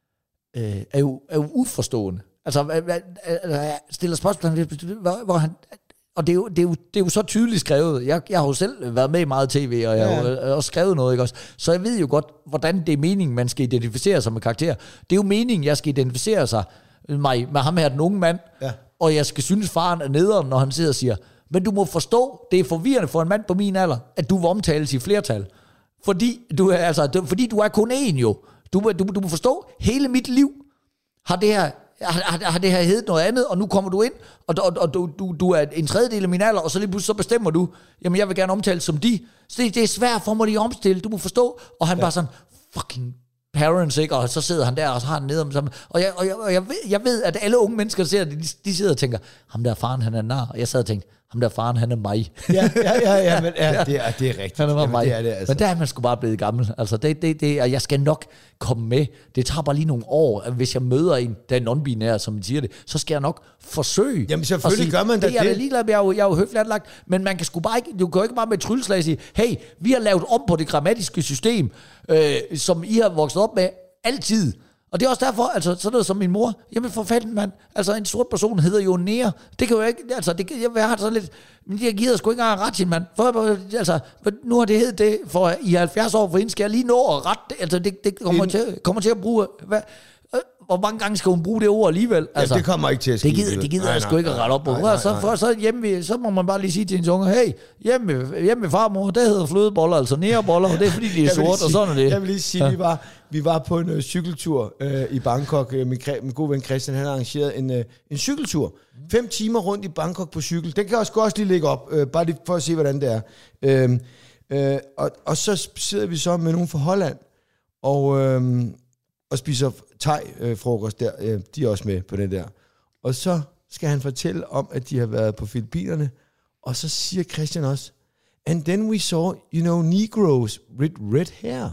øh, er, jo, er jo uforstående. Altså, hvad, hvad, stiller spørgsmål, hvor, hvor han... Og det er, jo, det, er jo, det er jo så tydeligt skrevet. Jeg, jeg har jo selv været med i meget tv, og jeg ja. har jo også skrevet noget, ikke også? Så jeg ved jo godt, hvordan det er meningen, man skal identificere sig med karakterer. Det er jo meningen, jeg skal identificere sig mig med ham her, den unge mand, ja. Og jeg skal synes, faren er nederen, når han sidder og siger, men du må forstå, det er forvirrende for en mand på min alder, at du vil omtales i flertal. Fordi du er, altså, fordi du er kun én jo. Du, du, du må forstå, hele mit liv har det her, har, har det her heddet noget andet, og nu kommer du ind, og, og, og du, du, du er en tredjedel af min alder, og så lige pludselig så bestemmer du, jamen jeg vil gerne omtales som de. Så det, det er svært for mig lige at omstille, du må forstå. Og han ja. bare sådan, fucking parents, ikke? Og så sidder han der, og så har han ned om sammen. Og, jeg, og, jeg, og jeg, ved, jeg ved, at alle unge mennesker, der ser det, de, de sidder og tænker, ham der faren, han er nar. Og jeg sad og tænkte, ham der faren, han er mig. Ja, ja, ja, ja, men ja, det, er, det er rigtigt. Han er mig. Det er det, altså. Men der er man sgu bare blevet gammel. Altså, det, det, det, og jeg skal nok komme med. Det tager bare lige nogle år. Hvis jeg møder en, der er non-binær, som man siger det, så skal jeg nok forsøge. Jamen selvfølgelig sige, gør man da det. Det er da ligeglad, jeg er jo, jeg er jo høfligt anlagt, men man kan sgu bare ikke, du kan jo ikke bare med et trylleslag sige, hey, vi har lavet om på det grammatiske system, øh, som I har vokset op med altid. Og det er også derfor, altså sådan noget som min mor, jamen for fanden mand, altså en sort person hedder jo Nea, det kan jo ikke, altså det, jeg, jeg har sådan lidt, men jeg giver sgu ikke engang ret til mand, for altså, nu har det heddet det, for i halvfjerds år, for hende skal jeg lige nå at rette det, altså det, det kommer, til, kommer til at bruge, hvad, hvor mange gange skal hun bruge det ord alligevel? Altså, ja, det kommer ikke til at ske. Det gider, det gider nej, jeg sgu ikke at rette op på. Nej, nej, nej. Så, for, så, hjemme, så må man bare lige sige til ens unge, hey, hjemme, hjemme ved farmor, der hedder flødeboller, altså næreboller, og det er fordi, de er sorte, og sådan er det. Jeg vil lige sige, ja. vi, var, vi var på en uh, cykeltur uh, i Bangkok. Min, min gode ven Christian, han har arrangeret en, uh, en cykeltur. Fem timer rundt i Bangkok på cykel. Den kan også, også lige lægge op, uh, bare lige for at se, hvordan det er. Uh, uh, og, og så sidder vi så med nogen fra Holland, og... Uh, og spiser thai-frokost der. De er også med på den der. Og så skal han fortælle om, at de har været på Filippinerne. Og så siger Christian også, and then we saw, you know, Negroes with red hair.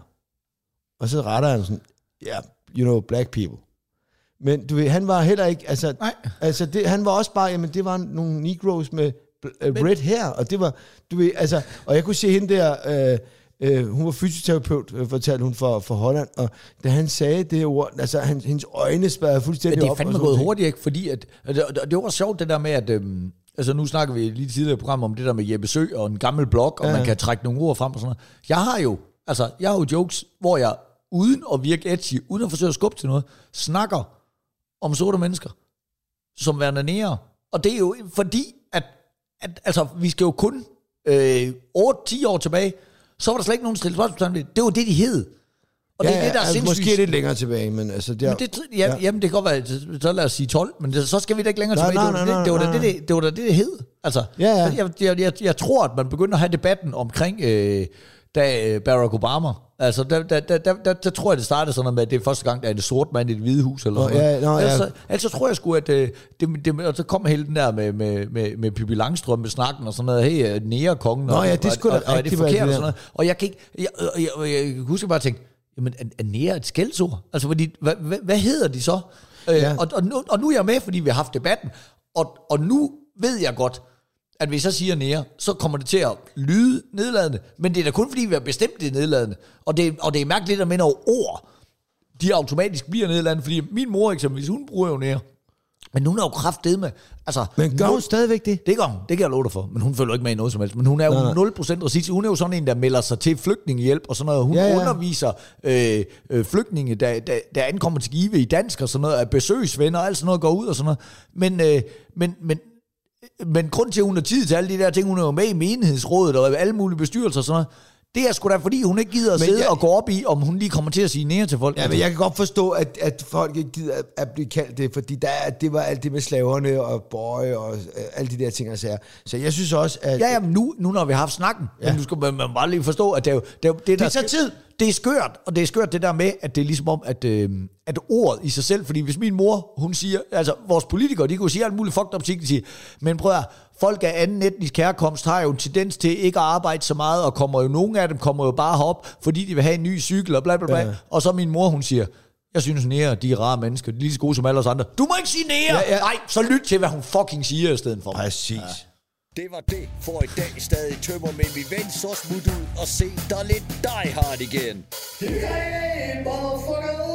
Og så retter han sådan, yeah, you know, black people. Men du ved, han var heller ikke, altså, altså det, han var også bare, jamen det var nogle Negroes med uh, red hair. Og det var, du ved, altså, og jeg kunne se hende der... Uh, Uh, hun var fysioterapeut, uh, fortalte hun for, for Holland, og da han sagde det ord, altså han, hendes øjne spærrede fuldstændig op. Men det er fandme gået hurtigt, ikke? Fordi at, det, det var sjovt det der med, at øhm, altså nu snakker vi lige tidligere i programmet om det der med Jeppe Sø og en gammel blog, og ja. man kan trække nogle ord frem og sådan noget. Jeg har jo, altså jeg har jo jokes, hvor jeg uden at virke edgy, uden at forsøge at skubbe til noget, snakker om sorte mennesker, som værende nære. Og det er jo fordi, at, at altså vi skal jo kun øh, otte til ti år tilbage, så var der slet ikke nogen stille spørgsmål. Det var det, de hed. Og ja, det er det, der er altså, sindssygt. Måske lidt længere tilbage, men altså... Det er, men det, ja, ja. Jamen, det kan godt være, så lad os sige tolv, men det, så skal vi da ikke længere nej, tilbage. Nej, det, nej, det, det, nej, var da det, det, det var da det, det hed. Altså, ja, ja. Jeg, jeg, jeg, jeg tror, at man begynder at have debatten omkring, øh, da Barack Obama... Altså, der, der, der, der, der, der tror jeg, det startede sådan noget med, at det er første gang, der er en sort mand i et hvide hus, eller oh, noget. Ja, no, ja. Altså, altså tror jeg sgu, at det, det, det, og så kom hele den der med, med, med, med Pippi Langstrøm med snakken og sådan noget, hey, nærekongen, Nå, og, ja, det skulle og, og, og er det forkert og sådan noget. Og jeg kan ikke, jeg, jeg, jeg, jeg, jeg kan huske, jeg bare tænke, jamen, er, er nære et skældsord? Altså, fordi, hvad, hvad, hvad hedder de så? Ja. Øh, og, og, nu, og nu er jeg med, fordi vi har haft debatten, og, og nu ved jeg godt, at hvis jeg siger nære, så kommer det til at lyde nedladende. Men det er da kun fordi, vi har bestemt det nedladende. Og det, og det er mærkeligt, at mænd over ord, de automatisk bliver nedladende. Fordi min mor eksempelvis, hun bruger jo nære. Men hun er jo kraftedme. Altså, men gør hun, hun stadigvæk det? Det gør hun, det kan jeg love dig for. Men hun følger ikke med i noget som helst. Men hun er jo nej, nej. nul procent racist. Hun er jo sådan en, der melder sig til flygtningehjælp og sådan noget. Hun ja, ja. underviser øh, øh, flygtninge, der, der, der ankommer til Give i dansk og sådan noget, af besøgsvenner og alt sådan noget, går ud og sådan noget. Men, øh, men, men Men grund til, at hun har tid til alle de der ting, hun er jo med i menighedsrådet og alle mulige bestyrelser og sådan noget, det er sgu da, fordi hun ikke gider at sidde jeg, og gå op i, om hun lige kommer til at sige nære til folk. Ja, men jeg kan godt forstå, at, at folk ikke gider at, at blive kaldt det, fordi der, det var alt det med slaverne og boy og uh, alle de der ting, altså. Så jeg synes også, at... Ja, ja, men nu, nu når vi har haft snakken, ja. men du skal man, man bare lige forstå, at det er jo... Det, er jo, det, det tager tid. det er skørt, og det er skørt det der med, at det er ligesom om, at, øh, at ordet i sig selv, fordi hvis min mor, hun siger, altså vores politikere, de kunne sige alt muligt fucked up ting, de siger, men prøv at folk af anden etnisk herkomst har jo en tendens til ikke at arbejde så meget, og kommer jo, nogle af dem kommer jo bare herop, fordi de vil have en ny cykel, og bla bla bla, ja. Og så min mor, hun siger, jeg synes nære, de er rare mennesker, de er lige så gode som alle os andre. Du må ikke sige nære! Ja, ja. Nej, så lyt til, hvad hun fucking siger i stedet for. Præcis. Ja. Det var det for i dag. Stadig tømmer, men vi vender så smut ud og se dig lidt Die Hard igen. Hey, motherfucker!